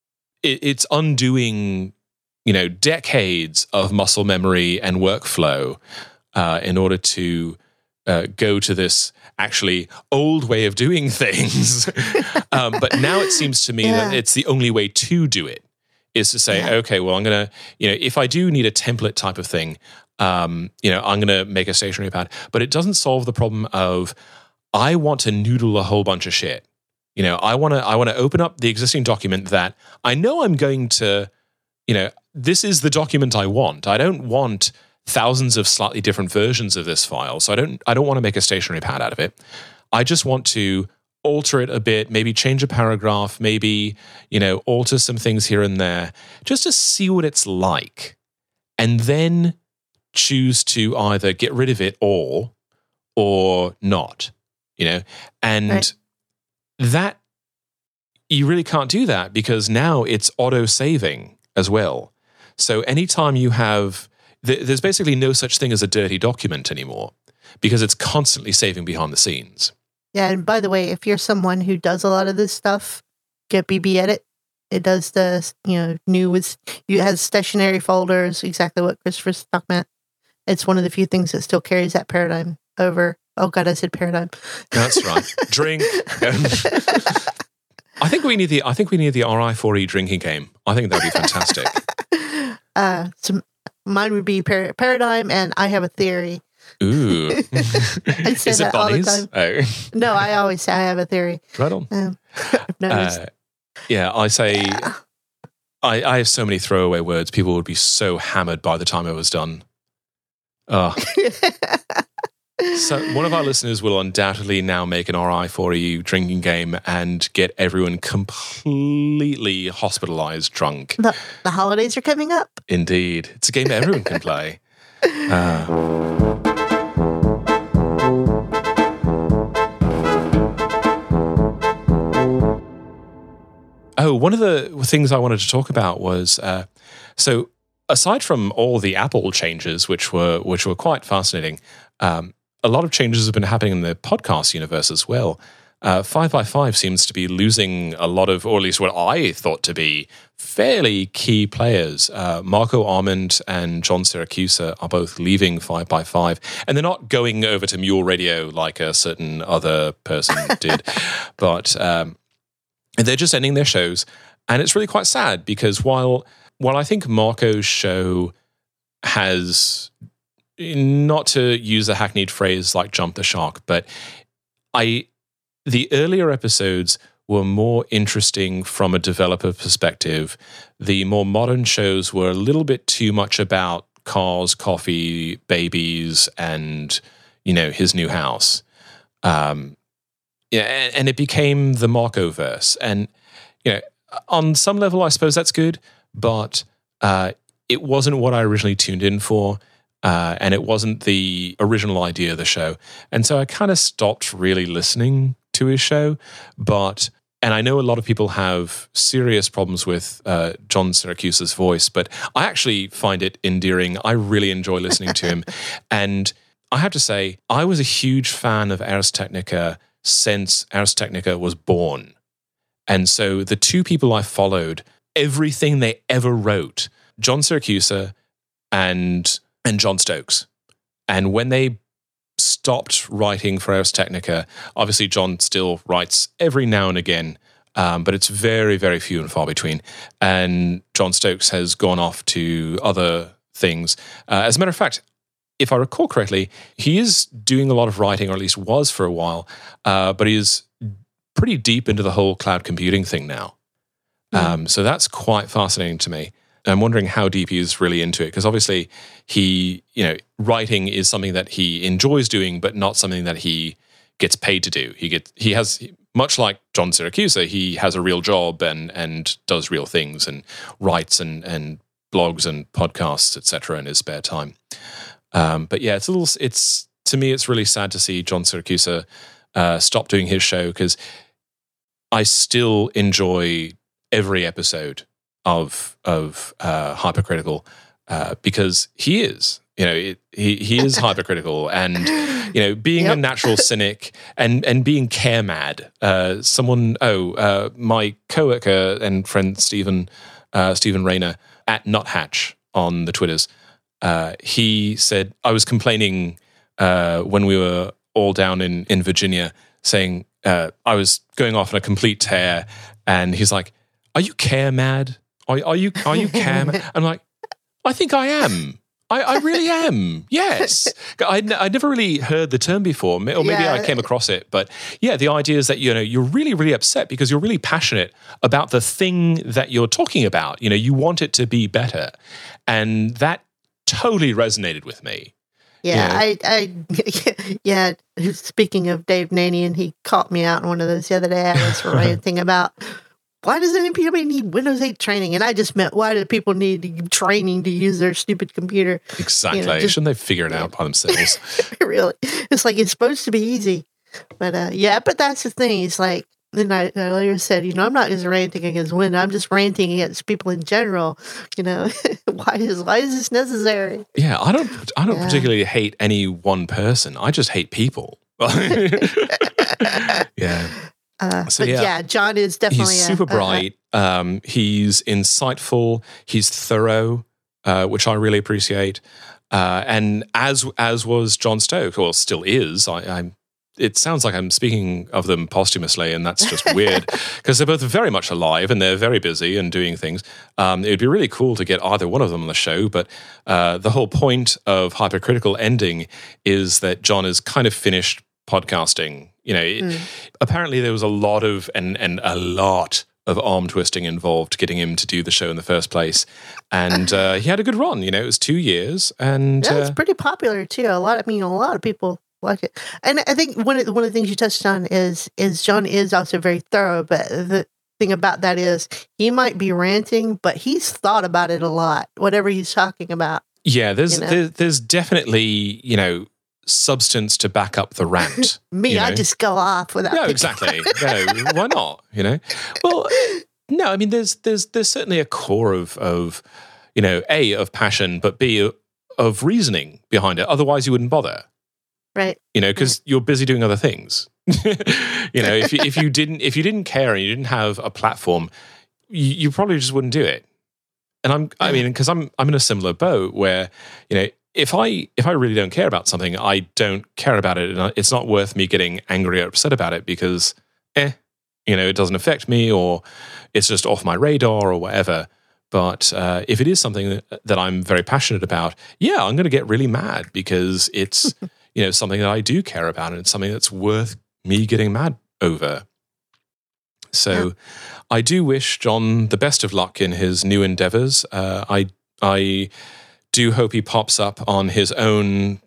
it, it's undoing, you know, decades of muscle memory and workflow uh, in order to uh, go to this actually old way of doing things. um, but now it seems to me yeah. that it's the only way to do it, is to say, yeah. okay, well, I'm going to, you know, if I do need a template type of thing, um, you know, I'm going to make a stationary pad. But it doesn't solve the problem of, I want to noodle a whole bunch of shit. You know, I want to, I want to open up the existing document that I know I'm going to, you know, this is the document I want. I don't want thousands of slightly different versions of this file. So I don't I don't want to make a stationary pad out of it. I just want to alter it a bit, maybe change a paragraph, maybe, you know, alter some things here and there, just to see what it's like. And then choose to either get rid of it all or not, you know. And right. that, you really can't do that because now it's auto-saving as well. So anytime you have, th- there's basically no such thing as a dirty document anymore because it's constantly saving behind the scenes. Yeah, and by the way, if you're someone who does a lot of this stuff, get B B Edit. It does the, you know, new with, it has stationary folders, exactly what Christopher's talking about. It's one of the few things that still carries that paradigm over. Oh God, I said paradigm. That's right. Drink. I think we need the. I think we need the R I four E drinking game. I think that'd be fantastic. uh, so mine would be par- paradigm, and I have a theory. Ooh, I say is that it bunnies? all the time. Oh. No, I always say I have a theory. Right on. Um, I've noticed. Uh, yeah, I say. I, I have so many throwaway words. People would be so hammered by the time I was done. Oh. So one of our listeners will undoubtedly now make an R I four E drinking game and get everyone completely hospitalized drunk. The, the holidays are coming up. Indeed. It's a game that everyone can play. Uh, oh, one of the things I wanted to talk about was, uh, so aside from all the Apple changes, which were which were quite fascinating, um, a lot of changes have been happening in the podcast universe as well. Uh, five by five seems to be losing a lot of, or at least what I thought to be, fairly key players. Uh, Marco Arment and John Siracusa are both leaving five by five, and they're not going over to Mule Radio like a certain other person did, but um, they're just ending their shows. And it's really quite sad because while while I think Marco's show has, not to use a hackneyed phrase like jump the shark, but I the earlier episodes were more interesting from a developer perspective. The more modern shows were a little bit too much about cars, coffee, babies, and, you know, his new house. Um, yeah, and, and it became the Marco-verse. And, you know, on some level, I suppose that's good, but uh, it wasn't what I originally tuned in for. uh, and it wasn't the original idea of the show. And so I kind of stopped really listening to his show. But and I know a lot of people have serious problems with uh, John Siracusa's voice, but I actually find it endearing. I really enjoy listening to him. And I have to say, I was a huge fan of Ars Technica since Ars Technica was born. And so the two people I followed, everything they ever wrote, John Siracusa and, and John Stokes. And when they stopped writing for Ars Technica, obviously John still writes every now and again, um, but it's very, very few and far between. And John Stokes has gone off to other things. Uh, as a matter of fact, if I recall correctly, he is doing a lot of writing, or at least was for a while, uh, but he is pretty deep into the whole cloud computing thing now. Mm. Um, so that's quite fascinating to me. I'm wondering how deep he is really into it, because obviously he, you know, writing is something that he enjoys doing, but not something that he gets paid to do. He gets, he has, much like John Siracusa, he has a real job and and does real things and writes and and blogs and podcasts, et cetera, in his spare time. Um, but yeah, it's a little. It's to me, it's really sad to see John Siracusa uh, stop doing his show, because I still enjoy every episode of of uh, Hypercritical, uh, because he is, you know, it, he he is hypercritical, and you know, being yep. a natural cynic and and being care mad. Uh, someone, oh, uh, my coworker and friend Stephen uh, Stephen Rayner at Nuthatch on the Twitters, uh, he said I was complaining uh, when we were all down in in Virginia, saying uh, I was going off on a complete tear, and he's like, "Are you care mad? Are, are you are you care mad?" I'm like, I think I am. I, I really am. Yes. I I never really heard the term before, or maybe yeah. I came across it. But yeah, the idea is that, you know, you're really, really upset because you're really passionate about the thing that you're talking about. You know, you want it to be better. And that totally resonated with me. Yeah, you know? I, I, yeah, speaking of Dave Nanian, he caught me out in one of those the other day. I was ranting about, why does anybody need Windows eight training? And I just meant, why do people need training to use their stupid computer? Exactly. You know, just, shouldn't they figure it out by themselves? Really. It's like, it's supposed to be easy. But uh, yeah, but that's the thing. It's like, and I, I earlier said, you know, I'm not just ranting against Windows. I'm just ranting against people in general. You know, why is why is this necessary? Yeah, I don't I don't yeah. particularly hate any one person. I just hate people. yeah. Uh, so, but yeah, yeah, John is definitely he's super a, bright. Uh, um, he's insightful. He's thorough, uh, which I really appreciate. Uh, and as as was John Stokes, or still is. I, I'm. It sounds like I'm speaking of them posthumously, and that's just weird because they're both very much alive and they're very busy and doing things. Um, it would be really cool to get either one of them on the show, but uh, the whole point of Hypercritical ending is that John is kind of finished podcasting. You know, it, mm. apparently there was a lot of and and a lot of arm twisting involved getting him to do the show in the first place, and uh, he had a good run. You know, it was two years, and yeah, it's uh, pretty popular too. A lot, I mean, a lot of people like it, and I think one of the, one of the things you touched on is is John is also very thorough. But the thing about that is he might be ranting, but he's thought about it a lot. Whatever he's talking about. Yeah, there's you know? there, there's definitely, you know, substance to back up the rant. Me, you know? I just go off without. No, exactly. No, why not? You know, well, no, I mean, there's there's there's certainly a core of of you know, A, of passion, but B, of reasoning behind it. Otherwise, you wouldn't bother. Right. You know, because you're busy doing other things. you know, if you, if you didn't if you didn't care and you didn't have a platform, you, you probably just wouldn't do it. And I'm, I mean, because I'm I'm in a similar boat where, you know, if I if I really don't care about something, I don't care about it, and it's not worth me getting angry or upset about it because, eh, you know, it doesn't affect me, or it's just off my radar or whatever. But uh, if it is something that, that I'm very passionate about, yeah, I'm going to get really mad because it's you know something that I do care about, and it's something that's worth me getting mad over. So, yeah. I do wish John the best of luck in his new endeavors. Uh, I I. do hope he pops up on his own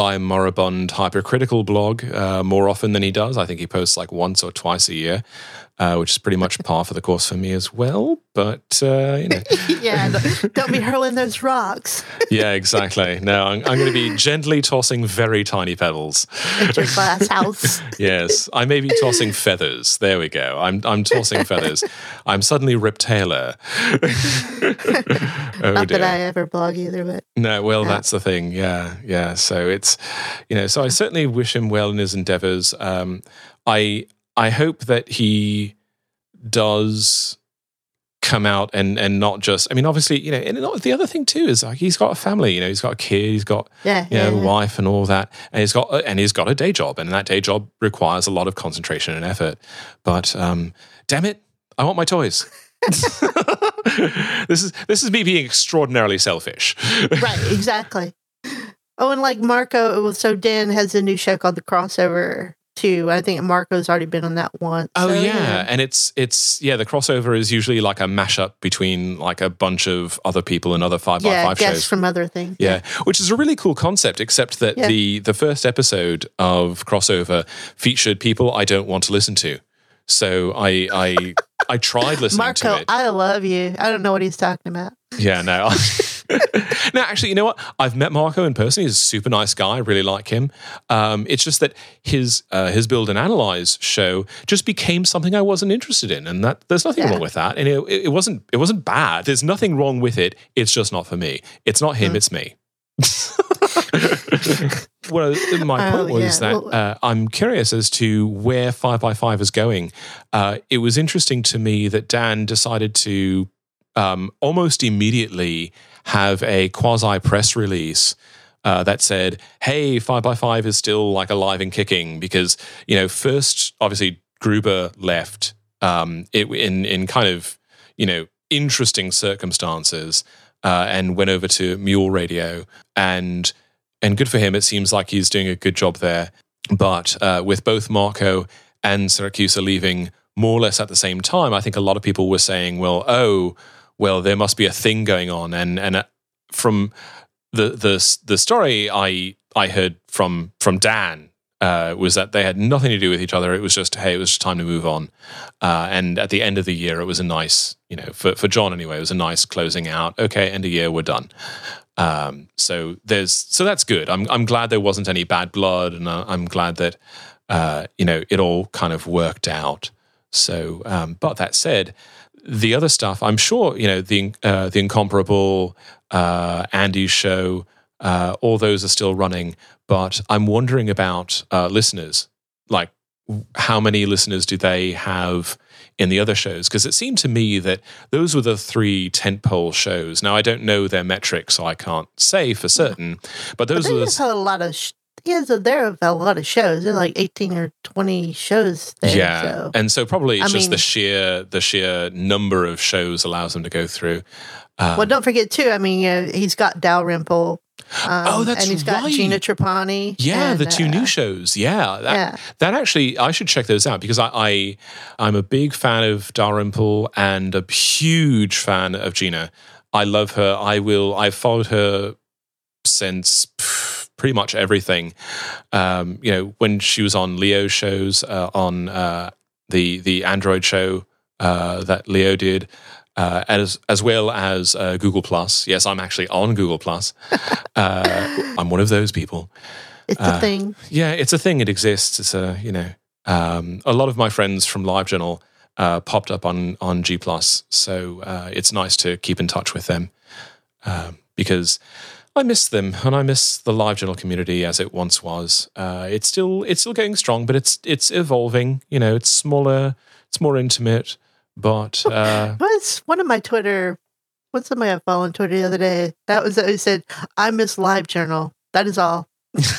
quasi-moribund hypercritical blog uh, more often than he does. I think he posts like once or twice a year. uh, which is pretty much par for the course for me as well. But, uh, you know. yeah, don't, don't be hurling those rocks. yeah, exactly. No, I'm, I'm going to be gently tossing very tiny pebbles. At your glass house. Yes, I may be tossing feathers. There we go. I'm I'm tossing feathers. I'm suddenly Rip Taylor. oh, Not dear. that I ever blog either, but No, well, yeah. that's the thing. Yeah, yeah. So it's, you know, so I certainly wish him well in his endeavors. Um, I I hope that he does come out and and not just. I mean, obviously, you know, and the other thing too is like he's got a family. You know, he's got a kid. He's got yeah, you know, yeah, yeah. wife and all that, and he's got and he's got a day job, and that day job requires a lot of concentration and effort. But um, damn it, I want my toys. this is this is me being extraordinarily selfish. Right, exactly. Oh, and like Marco, well, so Dan has a new show called The Crossover too. I think Marco's already been on that once. Oh so, yeah. yeah, and it's it's yeah. The crossover is usually like a mashup between like a bunch of other people and other five yeah, by five guests shows. from other things. Yeah, which is a really cool concept. Except that Yeah. the the first episode of crossover featured people I don't want to listen to. So I I I tried listening Marco, to it. I love you. I don't know what he's talking about. Yeah, no. no, actually, you know what? I've met Marco in person. He's a super nice guy. I really like him. Um, it's just that his uh, his Build and Analyze show just became something I wasn't interested in, and that there's nothing Yeah. wrong with that. And it, it wasn't it wasn't bad. There's nothing wrong with it. It's just not for me. It's not him. Mm. It's me. Well, my Oh, point was yeah. that Well- uh, I'm curious as to where five by five is going. Uh, it was interesting to me that Dan decided to um, almost immediately have a quasi press release uh, that said, "Hey, five by five is still like alive and kicking," because you know, first obviously Gruber left um, it in in kind of you know interesting circumstances uh, and went over to Mule Radio and. And good for him. It seems like he's doing a good job there. But uh, with both Marco and Siracusa leaving more or less at the same time, I think a lot of people were saying, well, oh, well, there must be a thing going on. And and uh, from the the the story I I heard from from Dan uh, was that they had nothing to do with each other. It was just, hey, it was just time to move on. Uh, and at the end of the year, it was a nice, you know, for, for John anyway, it was a nice closing out. Okay, end of year, we're done. Um, so there's, so that's good. I'm, I'm glad there wasn't any bad blood, and uh, I'm glad that, uh, you know, it all kind of worked out. So, um, but that said, the other stuff, I'm sure, you know, the, uh, the Incomparable, uh, Andy's show, uh, all those are still running, but I'm wondering about, uh, listeners, like how many listeners do they have in the other shows? Because it seemed to me that those were the three tentpole shows. Now, I don't know their metrics, so I can't say for certain, but those But were they the... just had a lot of. Sh- yeah, so there are a lot of shows. There are like eighteen or twenty shows there. Yeah, So. and so probably it's I just mean- the sheer the sheer number of shows allows them to go through. Um, Well, don't forget too. I mean, you know, he's got Dalrymple. Um, Oh, that's and he's got right. Gina Trapani. yeah, and, the two uh, new shows. Yeah, that, Yeah. that actually, I should check those out because I, I I'm a big fan of Dalrymple and a huge fan of Gina. I love her. I will. I've followed her since pff, pretty much everything. Um, you know, when she was on Leo shows, uh, on uh, the the Android show uh, that Leo did, uh, as as well as uh, Google Plus. Yes, I'm actually on Google Plus. Uh, I'm one of those people. It's Uh, a thing. Yeah, it's a thing. It exists. It's a you know, um, a lot of my friends from LiveJournal uh, popped up on on G Plus, so uh, it's nice to keep in touch with them um, because I miss them and I miss the LiveJournal community as it once was. Uh, it's still it's still going strong, but it's it's evolving. You know, it's smaller, it's more intimate, but uh, What's one of my Twitter? What's somebody I followed on Twitter the other day? That was who said, "I miss LiveJournal." That is all.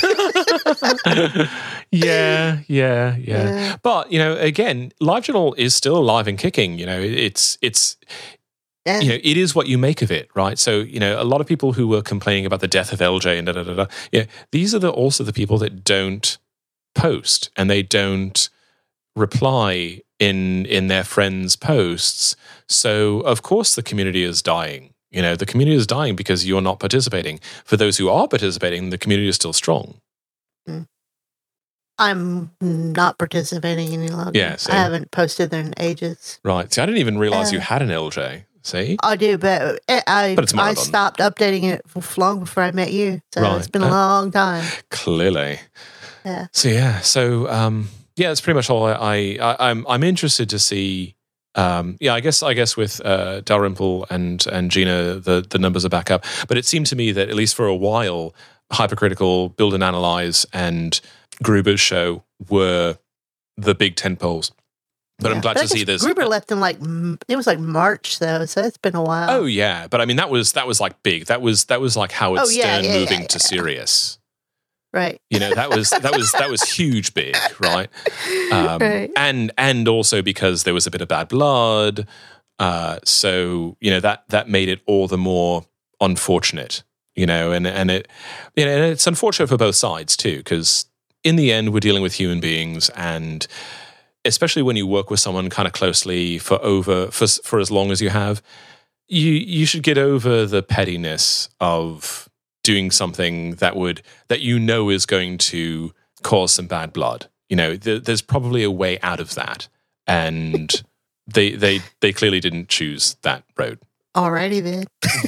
yeah, yeah, yeah, Yeah. But you know, again, LiveJournal is still alive and kicking. You know, it's it's Yeah. you know, it is what you make of it, right? So you know, a lot of people who were complaining about the death of L J and da da da da. Yeah, these are the also the people that don't post and they don't reply in in their friends' posts. So of course the community is dying. You know, the community is dying because you're not participating. For those who are participating, the community is still strong. I'm not participating any longer. Yeah, see? I haven't posted there in ages. Right. See, I didn't even realize Uh, you had an L J. See? I do, but I I, But it's I Marathon. stopped updating it f- long before I met you. So Right. it's been a Uh, long time. Clearly. Yeah. So yeah, so um, yeah, that's pretty much all. I, I, I I'm I'm interested to see. Um, yeah, I guess I guess with uh, Dalrymple and and Gina, the the numbers are back up. But it seemed to me that at least for a while, Hypercritical, Build and Analyze, and Gruber's show were the big tent poles. But Yeah. I'm glad But I to see guess there's. Gruber left in like m- it was like March though, so it's been a while. Oh yeah, but I mean that was that was like big. That was that was like Howard Oh, yeah, Stern yeah, moving yeah, to yeah. Sirius. Right. You know, that was that was that was huge big, right? Um, Right. And and also because there was a bit of bad blood, uh, so you know that that made it all the more unfortunate. You know, and and it you know and it's unfortunate for both sides too, because in the end we're dealing with human beings, and especially when you work with someone kind of closely for over for for as long as you have, you you should get over the pettiness of doing something that would that you know is going to cause some bad blood. You know, th- there's probably a way out of that, and they they they clearly didn't choose that road. Alrighty then.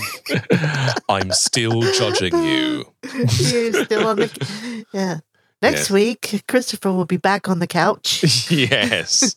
I'm still judging you. You're still on the yeah. Next Yeah. week, Christopher will be back on the couch. Yes.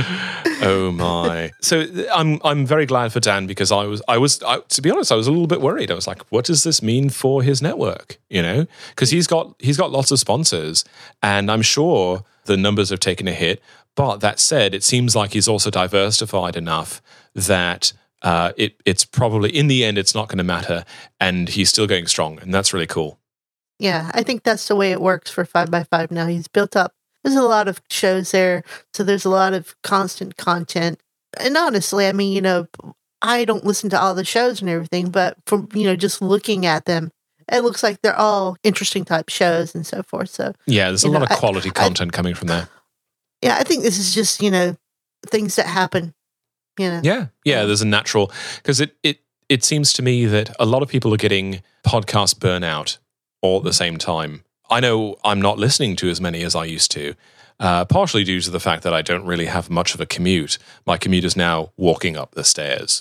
Oh my. So th- I'm I'm very glad for Dan, because I was I was I, to be honest, I was a little bit worried. I was like, what does this mean for his network? You know, because he's got he's got lots of sponsors, and I'm sure the numbers have taken a hit. But that said, it seems like he's also diversified enough that uh, it it's probably in the end it's not going to matter, and he's still going strong, and that's really cool. Yeah, I think that's the way it works for five by five now. He's built up. There's a lot of shows there, so there's a lot of constant content. And honestly, I mean, you know, I don't listen to all the shows and everything, but from, you know, just looking at them, it looks like they're all interesting type shows and so forth. So, Yeah, there's a You lot know, of I- quality I- content coming from there. yeah, I think this is just, you know, things that happen, you know. Yeah, yeah. There's a natural, because it it it seems to me that a lot of people are getting podcast burnout all at the same time. I know I'm not listening to as many as I used to, uh, partially due to the fact that I don't really have much of a commute. My commute is now walking up the stairs.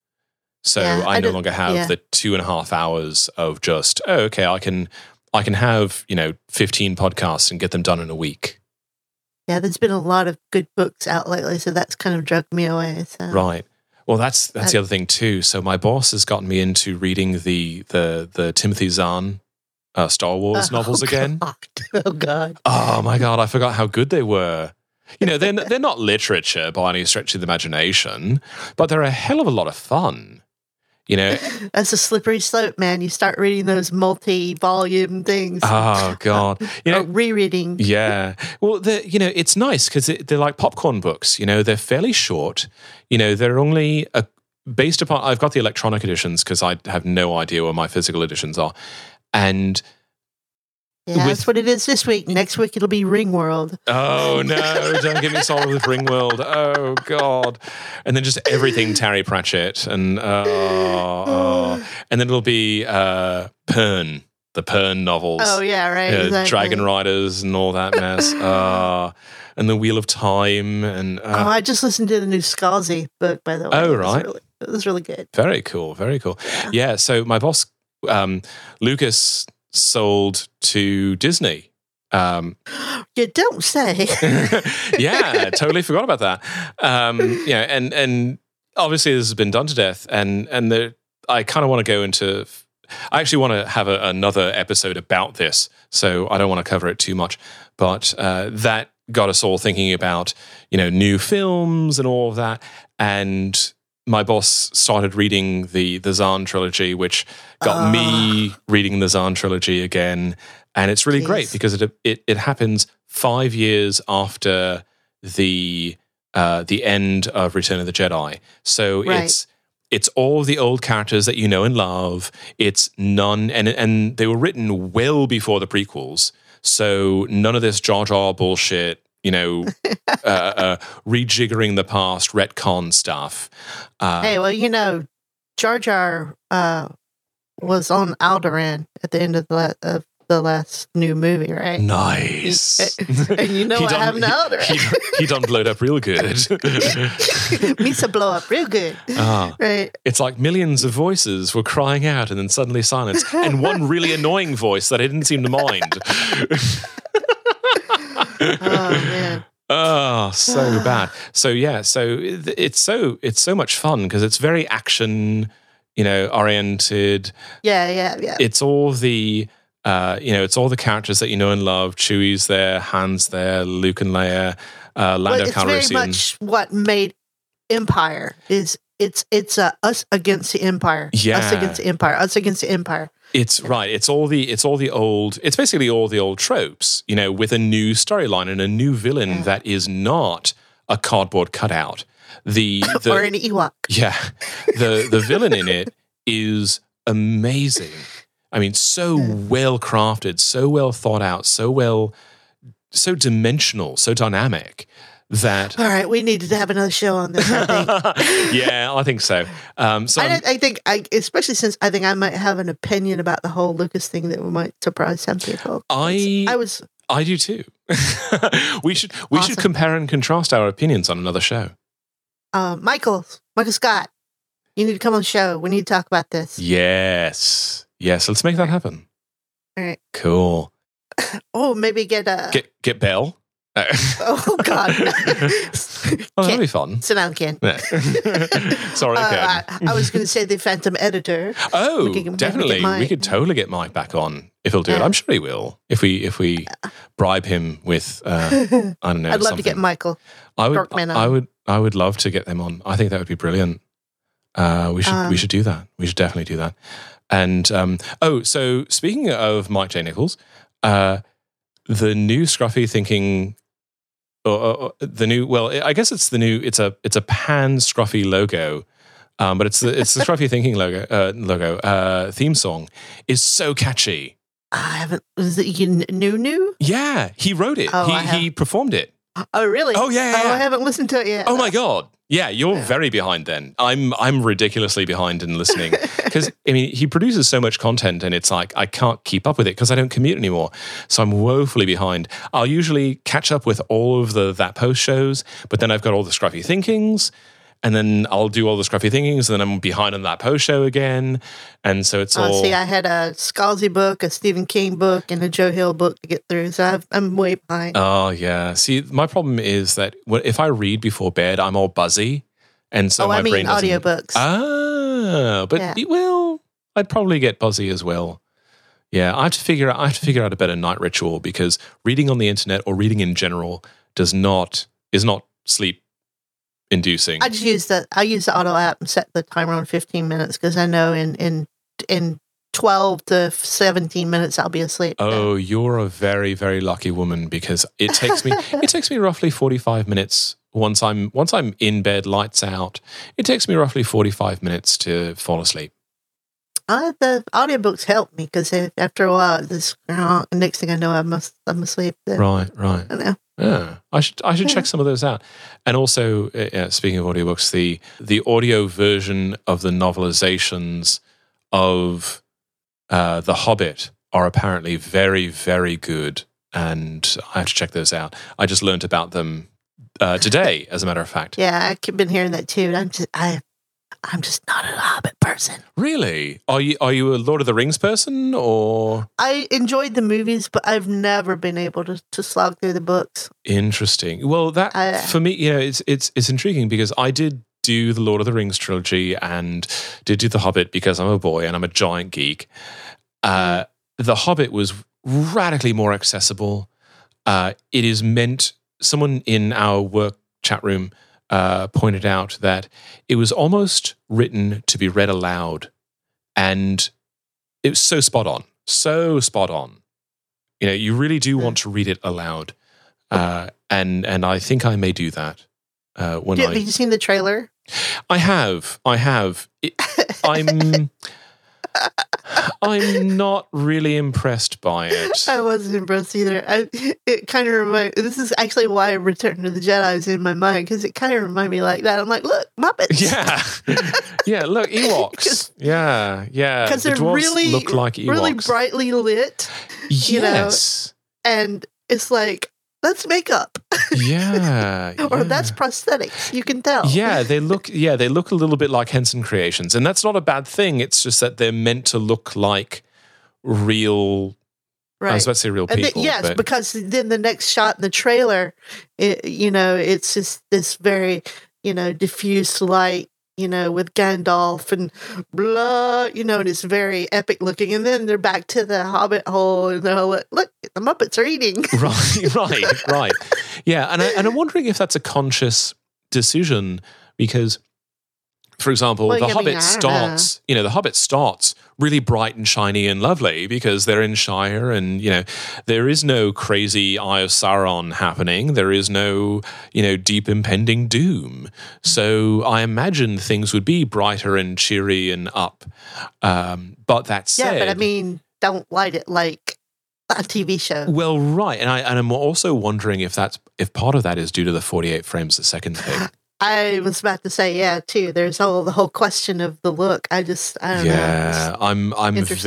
So Yeah, I, I no don't- longer have yeah. the two and a half hours of just, oh, okay, I can I can have, you know, fifteen podcasts and get them done in a week. Yeah, there's been a lot of good books out lately, so that's kind of drugged me away. So. Right. Well, that's that's the I- other thing too. So my boss has gotten me into reading the the the Timothy Zahn uh, Star Wars Oh, novels again. God. Oh, God. Oh my god, I forgot how good they were. You know, they're they're not literature by any stretch of the imagination, but they're a hell of a lot of fun. You know, That's a slippery slope, man. You start reading those multi-volume things. oh god, you or know, rereading. yeah. Well, the you know, it's nice because they're like popcorn books. You know, they're fairly short. You know, they're only a, based upon. I've got the electronic editions because I have no idea where my physical editions are, and Yeah, with- that's what it is this week. Next week it'll be Ringworld. oh no, don't get me started with Ringworld. Oh god, and then just everything Terry Pratchett, and uh, uh, and then it'll be uh, Pern, the Pern novels. Oh yeah, right. uh, exactly. Dragon Riders and all that mess, uh, and the Wheel of Time, and Oh, uh, I just listened to the new Scalzi book, by the way. Oh, It was right. really- it was really good. very cool, very cool. Yeah, so my boss, um, Lucas, sold to Disney. Um, You don't say. yeah, totally forgot about that. Um, yeah, and and obviously this has been done to death, and and the, I kind of want to go into. I actually want to have a, another episode about this, so I don't want to cover it too much. But uh, that got us all thinking about, you know, new films and all of that. And my boss started reading the the Zahn trilogy, which got Ah. me reading the Zahn trilogy again. And it's really great Jeez. because it it it happens five years after the uh, the end of Return of the Jedi. So Right. it's it's all of the old characters that you know and love. It's none, and and they were written well before the prequels. So none of this Jar Jar bullshit, you know, uh, uh, rejiggering the past, retcon stuff. Uh, Hey, well, you know, Jar Jar uh, was on Alderaan at the end of the of the last new movie, right? Nice. And you know He I done- have now, right? He, he done blowed up real good. Misa blow up real good, Ah, right? it's like millions of voices were crying out and then suddenly silence, and one really annoying voice that I didn't seem to mind. Oh man. Oh, so bad. So yeah, so it- it's so it's so much fun because it's very action, you know, oriented. Yeah, yeah, yeah. It's all the uh, you know, it's all the characters that you know and love. Chewie's there, Han's there, Luke and Leia, uh, Lando Well, it's very Calrissian. much what made Empire is. It's it's uh, us against the Empire. Yeah. Us against the Empire. Us against the Empire. It's right. It's all the it's all the old. It's basically all the old tropes, you know, with a new storyline and a new villain Yeah. that is not a cardboard cutout. The, the or an Ewok. yeah, the the villain in it is amazing. I mean, so well crafted, so well thought out, so well, so dimensional, so dynamic that. All right, we need to have another show on this. I think. Yeah, I think so. Um, so I, I'm- I think, I, especially since I think I might have an opinion about the whole Lucas thing that might surprise some people. I I was I do too. we should we should Awesome. compare and contrast our opinions on another show. uh, Michael Michael Scott. You need to come on the show. We need to talk about this. Yes, yes. Let's make that happen. All right. Cool. Oh, maybe get a. Get get Belle. Oh, Oh God! oh that'd be fun. Sit down, Ken. Yeah. Sorry, Uh, Ken. I, I was going to say the Phantom Editor. Oh, we could- maybe we definitely. get Mike. We could totally get Mike back on if he'll do it. Yeah. I'm sure he will. If we if we bribe him with uh, I don't know. I'd love to get something. Michael. I would. Dorkman I on. would. I would love to get them on. I think that would be brilliant. Uh, we should. we Um, should do that. We should definitely do that. And um, oh, so speaking of Mike J. Nichols, uh, the new Scruffy thinking. Or, or, the new, well, I guess it's the new. It's a it's a pan Scruffy logo, um, but it's the it's the Scruffy Thinking logo uh, logo uh, theme song is so catchy. I haven't. Is it you new new? Yeah, he wrote it. Oh, he I have- he performed it. Oh really? Oh, yeah, yeah, Oh, yeah. I haven't listened to it yet. Oh my god! Yeah, you're Yeah. very behind. Then I'm I'm ridiculously behind in listening because I mean he produces so much content and it's like I can't keep up with it because I don't commute anymore. So I'm woefully behind. I'll usually catch up with all of the That Post shows, but then I've got all the Scruffy Thinkings, and then I'll do all the Scruffy Thinkings, and then I'm behind on That Post show again, and so it's Oh, all. see, I had a Scalzi book, a Stephen King book, and a Joe Hill book to get through, so I've, I'm way behind. Oh yeah. See, my problem is that when- if I read before bed, I'm all buzzy, and so oh, my I mean brain doesn't. audiobooks. Ah, but Yeah. well, I'd probably get buzzy as well. Yeah, I have to figure out. I have to figure out a better night ritual because reading on the internet or reading in general does not is not sleep inducing. I just use the I use the auto app and set the timer on fifteen minutes because I know in in in twelve to seventeen minutes I'll be asleep. Oh, you're a very, very lucky woman because it takes me it takes me roughly forty-five minutes once I'm once I'm in bed, lights out. It takes me roughly forty-five minutes to fall asleep. Uh, the audiobooks help me because after a while, this uh, next thing I know, I'm as- I'm asleep. Then, Right, right. I don't know. Yeah, I should I should Yeah. check some of those out. And also, uh, yeah, speaking of audiobooks, the the audio version of the novelizations of uh, The Hobbit are apparently very, very good, and I have to check those out. I just learned about them uh, today, as a matter of fact. Yeah, I've been hearing that too. I'm just I I'm just not a Hobbit person. Really? Are you are you a Lord of the Rings person or I enjoyed the movies, but I've never been able to, to slog through the books. interesting? Well, that I- for me, you know, it's it's it's intriguing because I did do the Lord of the Rings trilogy and did do The Hobbit because I'm a boy and I'm a giant geek. Uh, the Hobbit was radically more accessible. Uh, it is meant. Someone in our work chat room uh, pointed out that it was almost written to be read aloud, and it was so spot on, so spot on. You know, you really do want to read it aloud, uh, and and I think I may do that uh, when Did, I. have you seen the trailer? I have, I have. It, I'm. I'm not really impressed by it. I wasn't impressed either. I, it kind of remind. This is actually why Return to the Jedi is in my mind because it kind of reminded me like that. I'm like, look, Muppets. Yeah, yeah. Look, Ewoks. yeah, yeah. Because The they're dwarves really, look like Ewoks. really brightly lit. You know, Yes. and it's like, that's makeup. Yeah. Or yeah. that's prosthetics. You can tell. Yeah, they look. Yeah, they look a little bit like Henson Creations, and that's not a bad thing. It's just that they're meant to look like real. Right. I was about to say real And people. then, yes, but, because then the next shot in the trailer, it, you know, it's just this very, you know, diffuse light, you know, with Gandalf and blah, you know, and it's very epic looking. And then they're back to the Hobbit hole, and they're like, look, the Muppets are eating. right, right, right. Yeah, and I, and I'm wondering if that's a conscious decision because, for example, Well, the I mean, Hobbit I don't starts. You know, the Hobbit starts really bright and shiny and lovely because they're in Shire, and you know, there is no crazy Eye of Sauron happening. There is no, you know, deep impending doom. So I imagine things would be brighter and cheery and up. Um, but that said, Yeah, but I mean, don't light it like a T V show. well, right, and I and I'm also wondering if that's if part of that is due to the forty-eight frames a second thing. I was about to say, yeah, too. There's all the whole question of the look. I just, I don't Yeah, know. I'm I'm Interesting.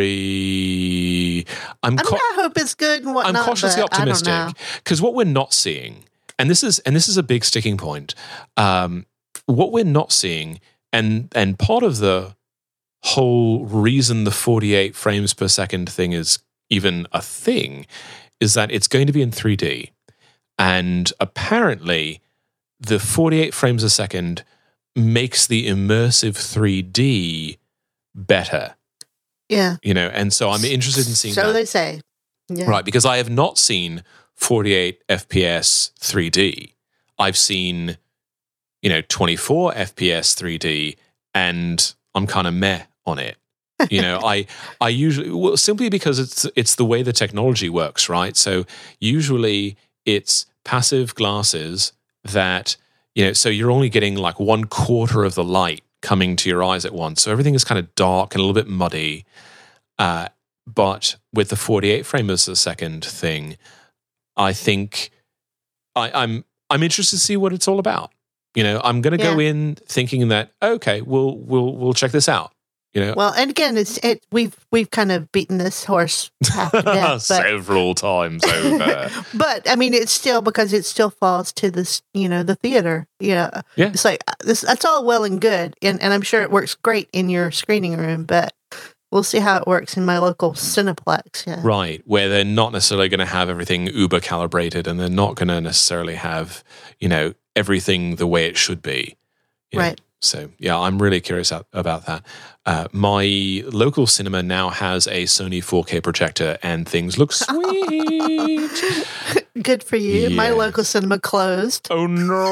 very I'm I mean, co- I hope it's good and I'm whatnot. cautiously but I don't know. optimistic because what we're not seeing, and this is and this is a big sticking point. Um, what we're not seeing, and and part of the whole reason the forty-eight frames per second thing is even a thing, is that it's going to be in three D, and apparently, the forty-eight frames a second makes the immersive three D better. Yeah. You know, and so I'm interested in seeing So that. they say. Yeah. Right, because I have not seen forty-eight F P S three D. I've seen, you know, twenty-four F P S three D, and I'm kind of meh on it. You know, I I usually well simply because it's it's the way the technology works, right? So usually it's passive glasses that, you know, so you're only getting like one quarter of the light coming to your eyes at once. So everything is kind of dark and a little bit muddy. Uh, but with the forty-eight frames a second thing, I think I, I'm I'm interested to see what it's all about. You know, I'm going to go Yeah. in thinking that okay, we'll we'll we'll check this out. You know, Well, and again, it's it. We've we've kind of beaten this horse half to death, but, several times over. but I mean, it's still because it still falls to this, you know, the theater. Yeah, Yeah. It's like this. That's all well and good, and and I'm sure it works great in your screening room, but we'll see how it works in my local Cineplex. Yeah. Right, where they're not necessarily going to have everything uber calibrated, and they're not going to necessarily have, you know, everything the way it should be. You know? Right. So yeah, I'm really curious out, about that. Uh, my local cinema now has a Sony four K projector, and things look sweet. Good for you. My Yes. local cinema closed. Oh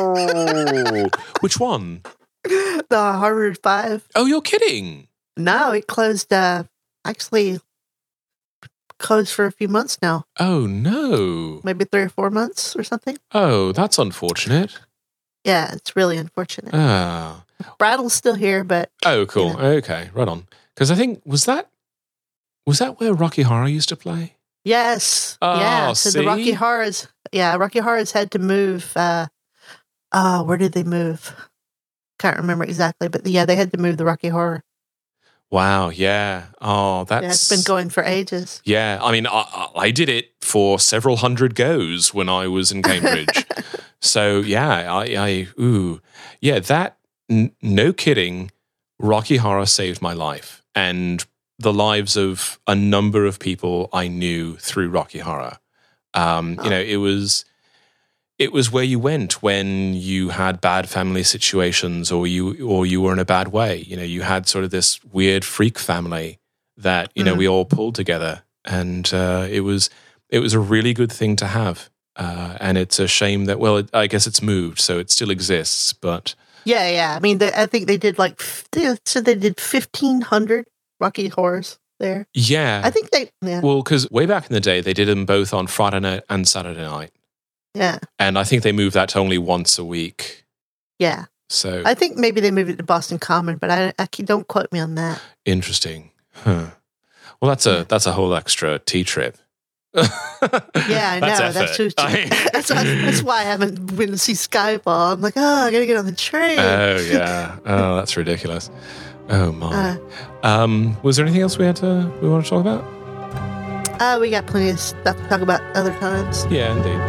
no! Which one? The Harvard Five. Oh, you're kidding! No, it closed. Uh, actually, closed for a few months now. Oh no! Maybe three or four months or something. Oh, that's unfortunate. Yeah, it's really unfortunate. Ah. Brattle's still here, but Oh, cool. You know. Okay, right on. Because I think was that was that where Rocky Horror used to play? yes, Oh, yeah. So the see? Rocky Horrors, yeah, Rocky Horrors had to move. Uh, uh, where did they move? Can't remember exactly, but yeah, they had to move the Rocky Horror. Wow. Yeah. Oh, that's Yeah, it's been going for ages. Yeah, I mean, I, I I did it for several hundred goes when I was in Cambridge. So yeah, I, I ooh, yeah, that n- no kidding, Rocky Horror saved my life and the lives of a number of people I knew through Rocky Horror. Um, Oh. You know, it was it was where you went when you had bad family situations or you or you were in a bad way. You know, you had sort of this weird freak family that you know Mm. we all pulled together, and uh, it was it was a really good thing to have. Uh, and it's a shame that well, it, I guess it's moved, so it still exists, but Yeah, yeah. I mean, they, I think they did like f- they said they did fifteen hundred Rocky Horrors there. yeah, I think they, yeah, well, because way back in the day they did them both on Friday night and Saturday night, yeah, and I think they moved that to only once a week. yeah. So I think maybe they moved it to Boston Common, but I, I can- don't quote me on that. interesting, huh? Well, that's a that's a whole extra tea trip. Yeah, I know. That's That's, true. effort. too. that's, why, that's why I haven't been to see Skyfall. I'm like, oh, I gotta get on the train. Oh, yeah. Oh, that's ridiculous. Oh, my. Uh, Um, was there anything else we had to we want to talk about? uh, we got plenty of stuff to talk about other times. Yeah, indeed.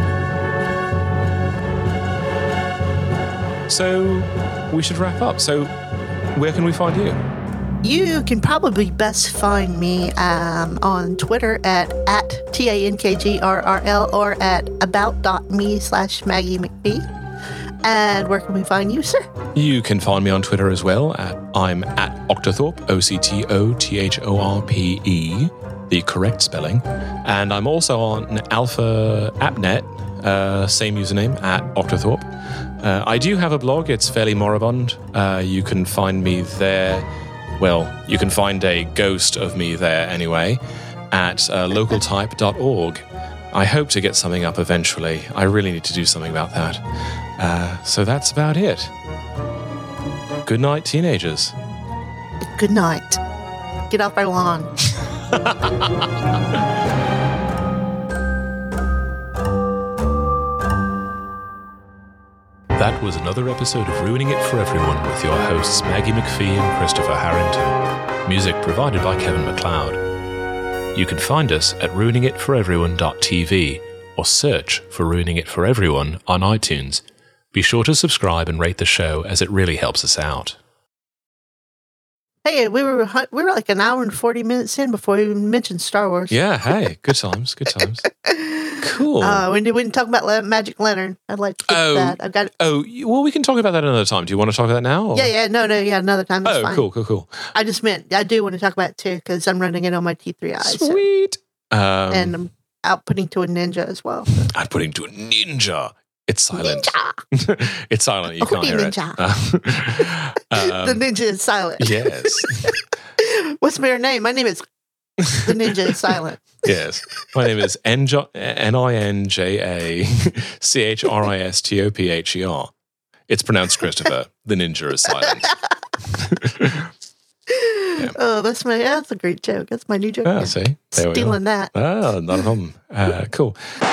So we should wrap up. So where can we find you? You can probably best find me um, on Twitter at, at T A N K G R R L or at about.me slash Maggie McPhee. And where can we find you, sir? You can find me on Twitter as well. At I'm at Octothorpe, O C T O T H O R P E, the correct spelling. And I'm also on Alpha AppNet, uh, same username, at Octothorpe. Uh, I do have a blog. It's fairly moribund. Uh, you can find me there. Well, you can find a ghost of me there anyway, at uh, localtype dot org. I hope to get something up eventually. I really need to do something about that. Uh, so that's about it. Good night, teenagers. Good night. Get off our lawn. That was another episode of Ruining It for Everyone with your hosts Maggie McPhee and Christopher Harrington. Music provided by Kevin MacLeod. You can find us at ruining it for everyone dot t v or search for Ruining It for Everyone on iTunes. Be sure to subscribe and rate the show as it really helps us out. Hey, we were we were like an hour and forty minutes in before we even mentioned Star Wars. Yeah, hey, good times, good times. Cool. Uh, we didn't talk about Le- Magic Lantern. I'd like to get Oh, to that. I've got. Oh, well, we can talk about that another time. Do you want to talk about that now? Or? Yeah, yeah, no, no, yeah, another time. That's Oh, fine. cool, cool, cool. I just meant I do want to talk about it too because I'm running it on my T three i. Sweet. So, Um, and I'm outputting to a ninja as well. I'm putting to a ninja. It's silent. Ninja. It's silent. You Oh, can't hear ninja. it. Uh, The um, ninja is silent. yes. What's my name? My name is the ninja is silent. Yes. My name is N I N J A C H R I S T O P H E R. It's pronounced Christopher. The ninja is silent. Yeah. Oh, that's my that's a great joke. That's my new joke. Ah, Yeah. see? There we Stealing are. that. Ah, not a problem. Uh, cool.